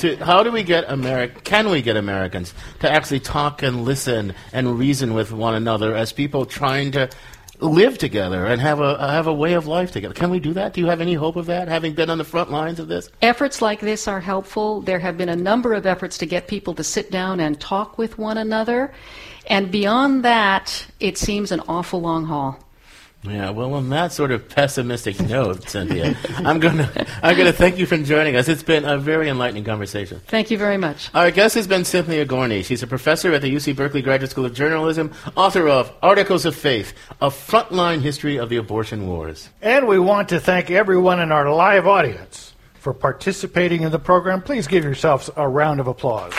Americans to actually talk and listen and reason with one another as people trying to live together and have a way of life together? Can we do that? Do you have any hope of that, having been on the front lines of this? Efforts like this are helpful. There have been a number of efforts to get people to sit down and talk with one another. And beyond that, it seems an awful long haul. Yeah, well, on that sort of pessimistic note, Cynthia, I'm gonna thank you for joining us. It's been a very enlightening conversation. Thank you very much. Our guest has been Cynthia Gorney. She's a professor at the UC Berkeley Graduate School of Journalism, author of Articles of Faith, a frontline history of the abortion wars. And we want to thank everyone in our live audience for participating in the program. Please give yourselves a round of applause.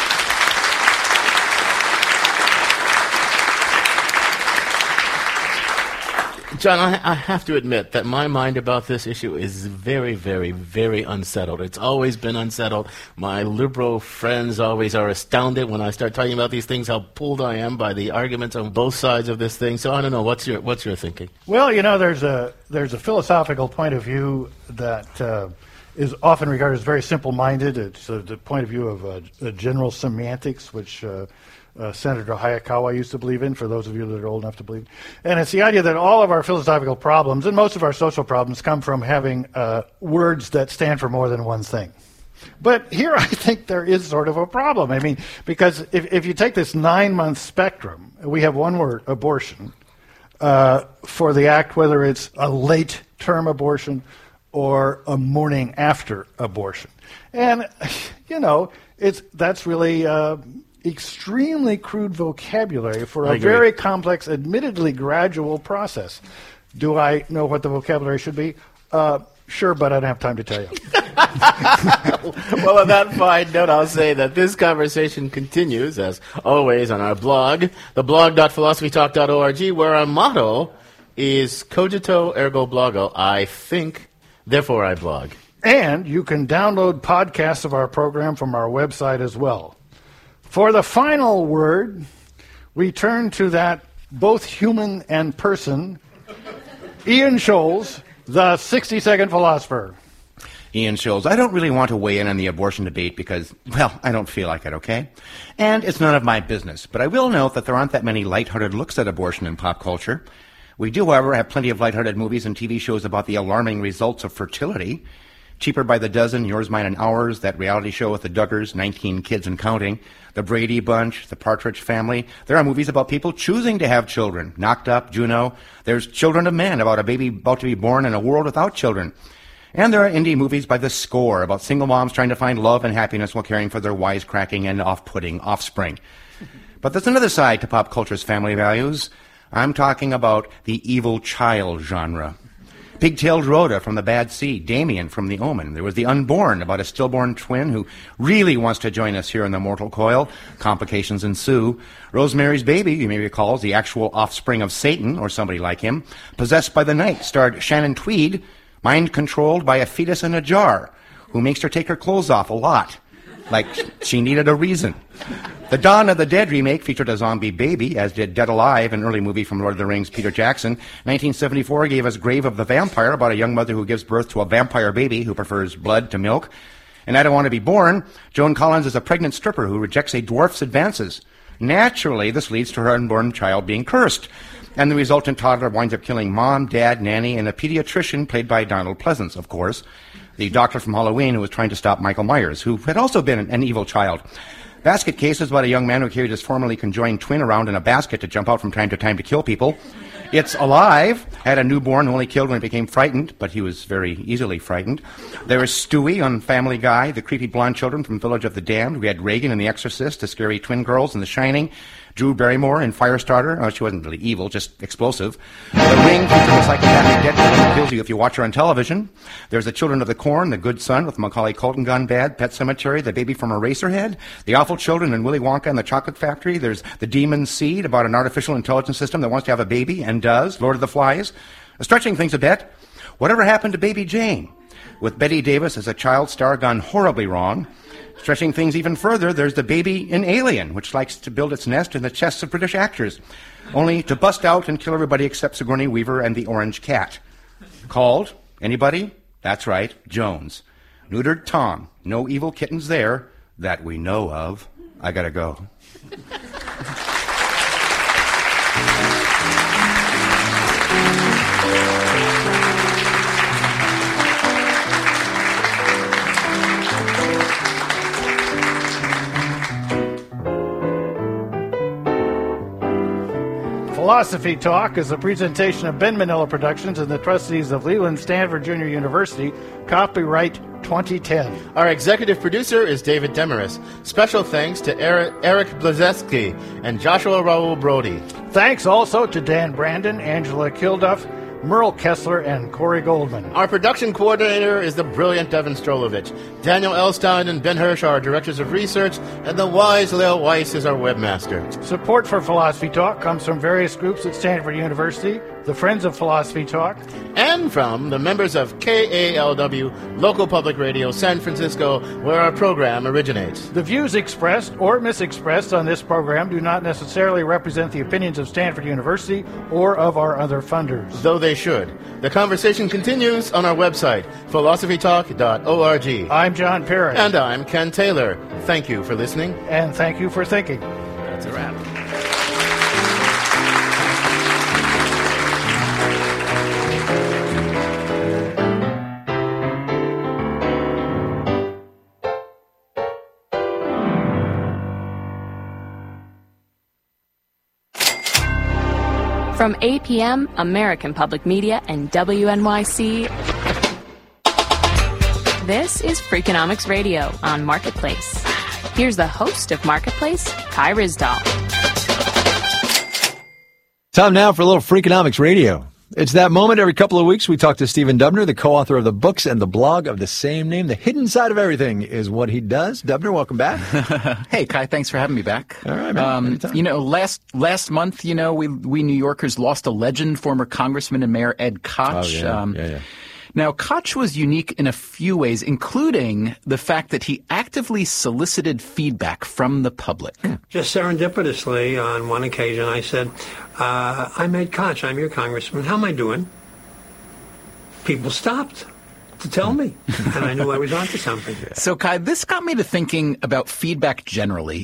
John, I have to admit that my mind about this issue is very, very, very unsettled. It's always been unsettled. My liberal friends always are astounded when I start talking about these things, how pulled I am by the arguments on both sides of this thing. So I don't know, what's your thinking? Well, you know, there's a philosophical point of view that is often regarded as very simple-minded. It's the point of view of general semantics, which Senator Hayakawa used to believe in, for those of you that are old enough to believe. And it's the idea that all of our philosophical problems and most of our social problems come from having words that stand for more than one thing. But here I think there is sort of a problem. I mean, because if you take this 9-month spectrum, we have one word, abortion, for the act, whether it's a late-term abortion or a morning after abortion. And, you know, that's really extremely crude vocabulary for a very complex, admittedly gradual process. Do I know what the vocabulary should be? Sure, but I don't have time to tell you. Well, on that fine note, I'll say that this conversation continues, as always, on our blog, theblog.philosophytalk.org, where our motto is cogito ergo blogo. I think, Therefore, I blog. And you can download podcasts of our program from our website as well. For the final word, we turn to that both human and person, Ian Scholes, the 60-second philosopher. Ian Scholes, I don't really want to weigh in on the abortion debate because, well, I don't feel like it, okay? And it's none of my business. But I will note that there aren't that many lighthearted looks at abortion in pop culture. We do, however, have plenty of lighthearted movies and TV shows about the alarming results of fertility. Cheaper by the Dozen, Yours, Mine, and Ours, that reality show with the Duggars, 19 Kids and Counting, The Brady Bunch, The Partridge Family. There are movies about people choosing to have children. Knocked Up, Juno. There's Children of Men, about a baby about to be born in a world without children. And there are indie movies by The Score about single moms trying to find love and happiness while caring for their wisecracking and off-putting offspring. But there's another side to pop culture's family values. I'm talking about the evil child genre. Pig-tailed Rhoda from The Bad Seed, Damien from The Omen. There was The Unborn, about a stillborn twin who really wants to join us here in the mortal coil. Complications ensue. Rosemary's Baby, you may recall, is the actual offspring of Satan, or somebody like him. Possessed by the Night starred Shannon Tweed, mind-controlled by a fetus in a jar, who makes her take her clothes off a lot, like she needed a reason. The Dawn of the Dead remake featured a zombie baby, as did Dead Alive, an early movie from Lord of the Rings, Peter Jackson. 1974 gave us Grave of the Vampire, about a young mother who gives birth to a vampire baby who prefers blood to milk. And I Don't Want to Be Born, Joan Collins is a pregnant stripper who rejects a dwarf's advances. Naturally, this leads to her unborn child being cursed, and the resultant toddler winds up killing mom, dad, nanny, and a pediatrician played by Donald Pleasance, of course, the doctor from Halloween who was trying to stop Michael Myers, who had also been an evil child. Basket Case is about a young man who carried his formerly conjoined twin around in a basket to jump out from time to time to kill people. It's Alive had a newborn who only killed when it became frightened, but he was very easily frightened. There is Stewie on Family Guy, the creepy blonde children from Village of the Damned. We had Reagan in The Exorcist, the scary twin girls in The Shining. Drew Barrymore in Firestarter. Oh, she wasn't really evil, just explosive. The Ring features a psychopathic dead who kills you if you watch her on television. There's The Children of the Corn, The Good Son with Macaulay Culkin gone bad, Pet Sematary, The Baby from Eraserhead, The Awful Children and Willy Wonka and the Chocolate Factory. There's The Demon Seed, about an artificial intelligence system that wants to have a baby and does. Lord of the Flies. Stretching things a bit, Whatever Happened to Baby Jane, with Bette Davis as a child star gone horribly wrong. Stretching things even further, there's the baby in Alien, which likes to build its nest in the chests of British actors, only to bust out and kill everybody except Sigourney Weaver and the Orange Cat. Called, anybody? That's right, Jones. Neutered Tom. No evil kittens there that we know of. I gotta go. Philosophy Talk is a presentation of Ben Manila Productions and the trustees of Leland Stanford Junior University. Copyright 2010. Our executive producer is David Demarest. Special thanks to Eric Blazeski and Joshua Raoul Brody. Thanks also to Dan Brandon, Angela Kilduff, Merle Kessler, and Corey Goldman. Our production coordinator is the brilliant Devin Strolovich. Daniel Elstein and Ben Hirsch are our directors of research, and the wise Leo Weiss is our webmaster. Support for Philosophy Talk comes from various groups at Stanford University, the Friends of Philosophy Talk, and from the members of KALW, local public radio, San Francisco, where our program originates. The views expressed or misexpressed on this program do not necessarily represent the opinions of Stanford University or of our other funders. Though they should. The conversation continues on our website, philosophytalk.org. I'm John Perry. And I'm Ken Taylor. Thank you for listening. And thank you for thinking. That's a wrap. From APM, American Public Media, and WNYC, this is Freakonomics Radio on Marketplace. Here's the host of Marketplace, Kai Ryssdal. Time now for a little Freakonomics Radio. It's that moment every couple of weeks we talk to Stephen Dubner, the co-author of the books and the blog of the same name. The hidden side of everything is what he does. Dubner, welcome back. Hey, Kai, thanks for having me back. All right, man. Last month, we New Yorkers lost a legend, former Congressman and Mayor Ed Koch. Oh, yeah. Now, Koch was unique in a few ways, including the fact that he actively solicited feedback from the public. Just serendipitously, on one occasion, I said, I'm Ed Koch, I'm your congressman, how am I doing? People stopped to tell me, and I knew I was onto something. So, Kai, this got me to thinking about feedback generally.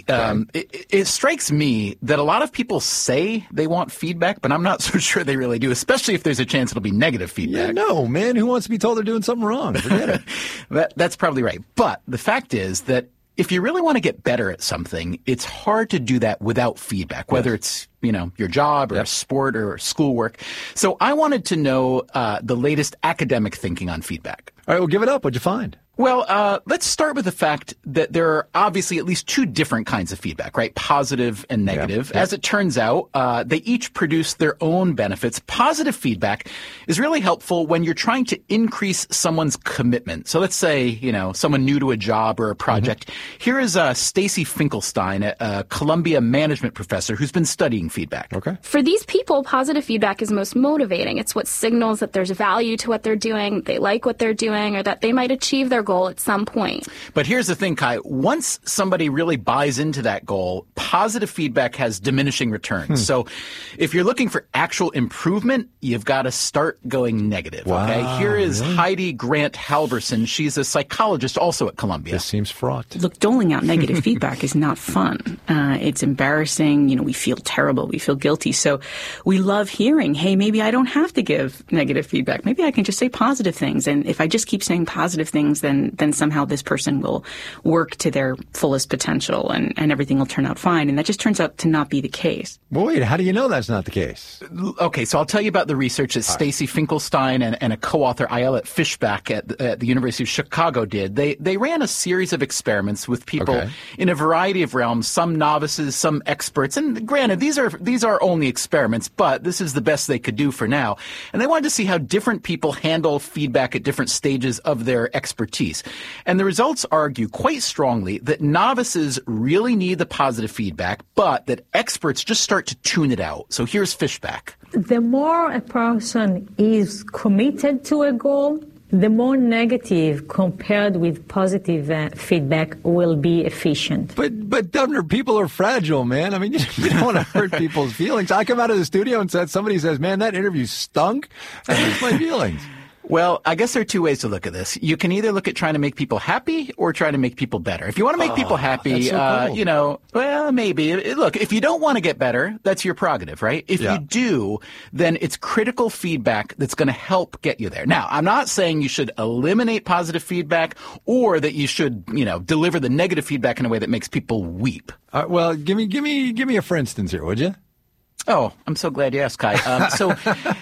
It strikes me that a lot of people say they want feedback, but I'm not so sure they really do, especially if there's a chance it'll be negative feedback. Yeah, no, man. Who wants to be told they're doing something wrong? Forget it. That's probably right. But the fact is that if you really want to get better at something, it's hard to do that without feedback, whether it's, your job or a sport or schoolwork. So I wanted to know the latest academic thinking on feedback. All right, well, give it up. What'd you find? Well, let's start with the fact that there are obviously at least two different kinds of feedback, right? Positive and negative. As it turns out, they each produce their own benefits. Positive feedback is really helpful when you're trying to increase someone's commitment. So let's say, someone new to a job or a project. Here is Stacy Finkelstein, a Columbia management professor who's been studying feedback. Okay. For these people, positive feedback is most motivating. It's what signals that there's value to what they're doing, they like what they're doing, or that they might achieve their goal at some point. But here's the thing, Kai. Once somebody really buys into that goal, positive feedback has diminishing returns. So if you're looking for actual improvement, you've got to start going negative. Wow, okay. Here is Heidi Grant Halverson. She's a psychologist also at Columbia. This seems fraught. Look, doling out negative feedback is not fun. It's embarrassing. We feel terrible. We feel guilty. So we love hearing, hey, maybe I don't have to give negative feedback. Maybe I can just say positive things. And if I just keep saying positive things, then somehow this person will work to their fullest potential and everything will turn out fine. And that just turns out to not be the case. Well, wait, how do you know that's not the case? Okay, so I'll tell you about the research that Stacy Finkelstein and a co-author, Ayelet Fishback at the University of Chicago did. They ran a series of experiments with people in a variety of realms, some novices, some experts. And granted, these are only experiments, but this is the best they could do for now. And they wanted to see how different people handle feedback at different stages of their expertise. And the results argue quite strongly that novices really need the positive feedback, but that experts just start to tune it out. So here's Fishback. The more a person is committed to a goal, the more negative compared with positive feedback will be efficient. But Dubner, people are fragile, man. I mean, you don't want to hurt people's feelings. I come out of the studio and somebody says, man, that interview stunk. That hurts my feelings. Well, I guess there are two ways to look at this. You can either look at trying to make people happy or trying to make people better. If you want to make people happy, so cool. Well, maybe. Look, if you don't want to get better, that's your prerogative, right? If you do, then it's critical feedback that's going to help get you there. Now, I'm not saying you should eliminate positive feedback or that you should, deliver the negative feedback in a way that makes people weep. Well, give me a for instance here, would you? Oh, I'm so glad you asked, Kai. So,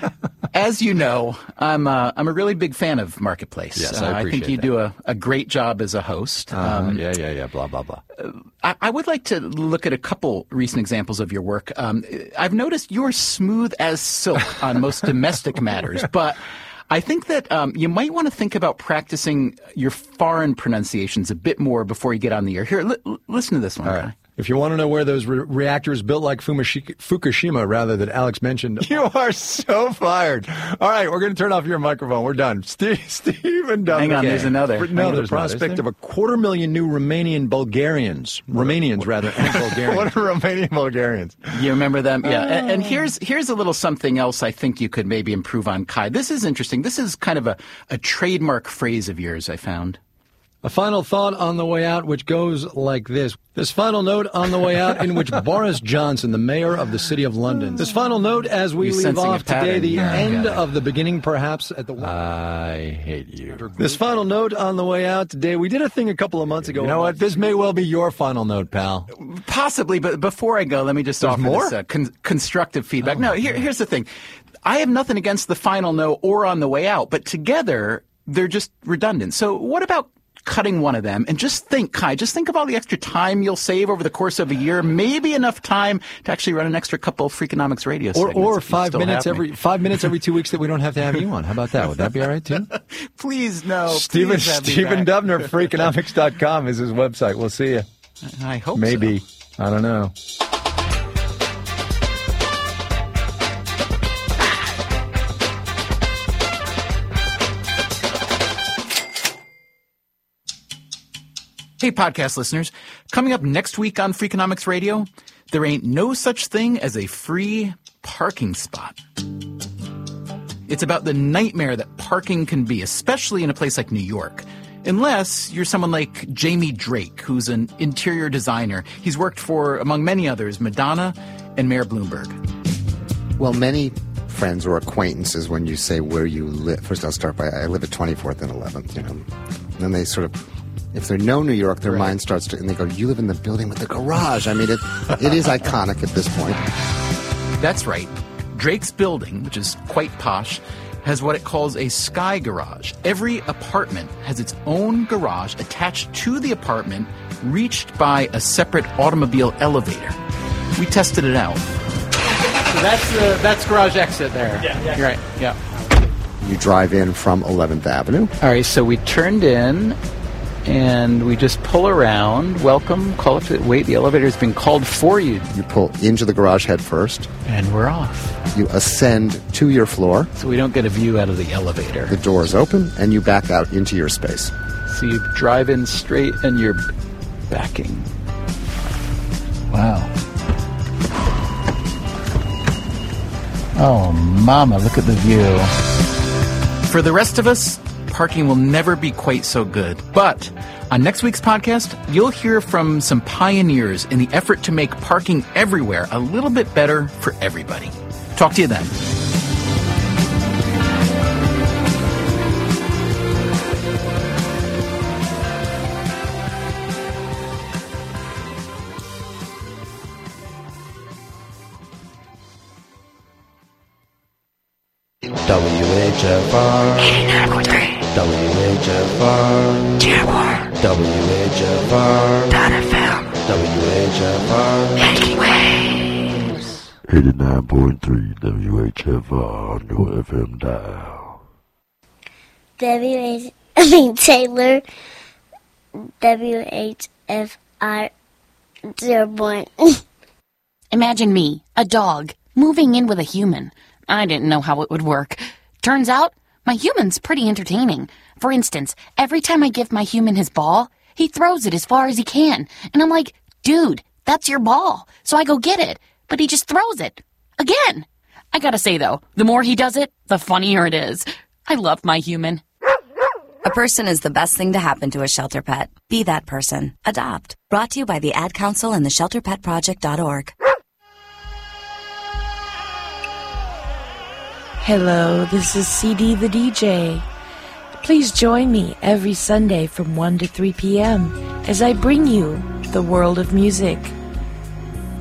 as you know, I'm a really big fan of Marketplace. Yes, I appreciate think you do a great job as a host. Yeah, blah, blah, blah. I would like to look at a couple recent examples of your work. I've noticed you're smooth as silk on most domestic matters, but I think that you might want to think about practicing your foreign pronunciations a bit more before you get on the air. Here, listen to this one. All right. If you want to know where those reactors built like Fukushima, rather that Alex mentioned, you are so fired. All right, we're going to turn off your microphone. We're done. Stephen Dubner. Hang on, there's another. No, the prospect of 250,000 new Romanian Bulgarians. Romanians, rather, and Bulgarians. What are Romanian Bulgarians? You remember them? Yeah. And here's a little something else I think you could maybe improve on, Kai. This is interesting. This is kind of a trademark phrase of yours, I found. A final thought on the way out, which goes like this. This final note on the way out in which Boris Johnson, the mayor of the city of London. This final note as we leave off today, the end of the beginning, perhaps, at the... I hate you. This final note on the way out today. We did a thing a couple of months ago. You know what? This may well be your final note, pal. Possibly, but before I go, let me just offer this constructive feedback. No, here's the thing. I have nothing against the final note or on the way out, but together, they're just redundant. So what about cutting one of them and just think, Kai, of all the extra time you'll save over the course of a year, maybe enough time to actually run an extra couple of Freakonomics radio segments. Or 5 minutes every 2 weeks that we don't have to have you on. How about that? Would that be all right too? Please, no. Stephen Dubner, Freakonomics.com is his website. We'll see you. I hope maybe. So. I don't know. Hey, podcast listeners, coming up next week on Freakonomics Radio, there ain't no such thing as a free parking spot. It's about the nightmare that parking can be, especially in a place like New York. Unless you're someone like Jamie Drake, who's an interior designer. He's worked for, among many others, Madonna and Mayor Bloomberg. Well, many friends or acquaintances, when you say where you live, first I'll start by, I live at 24th and 11th, And then they sort of, if they know New York, their mind starts to, and they go, you live in the building with the garage. I mean, it is iconic at this point. That's right. Drake's building, which is quite posh, has what it calls a sky garage. Every apartment has its own garage attached to the apartment, reached by a separate automobile elevator. We tested it out. So that's garage exit there. Yeah. You're right, yeah. You drive in from 11th Avenue. All right, so we turned in, and we just pull around. Welcome, call it. Wait, the elevator's been called for you. You pull into the garage head first. And we're off. You ascend to your floor. So we don't get a view out of the elevator. The doors open, and you back out into your space. So you drive in straight, and you're backing. Wow. Oh, mama, look at the view. For the rest of us, parking will never be quite so good. But on next week's podcast, you'll hear from some pioneers in the effort to make parking everywhere a little bit better for everybody. Talk to you then. WHFR 89.3 WHFR Tier WHFR .FM WHFR Making Waves 89.3 WHFR New FM dial Taylor WHFR 0. Imagine me, a dog, moving in with a human. I didn't know how it would work. Turns out, my human's pretty entertaining. For instance, every time I give my human his ball, he throws it as far as he can. And I'm like, dude, that's your ball. So I go get it. But he just throws it. Again. I gotta say, though, the more he does it, the funnier it is. I love my human. A person is the best thing to happen to a shelter pet. Be that person. Adopt. Brought to you by the Ad Council and the ShelterPetProject.org. Hello, this is CD the DJ. Please join me every Sunday from 1 to 3 p.m. as I bring you the world of music.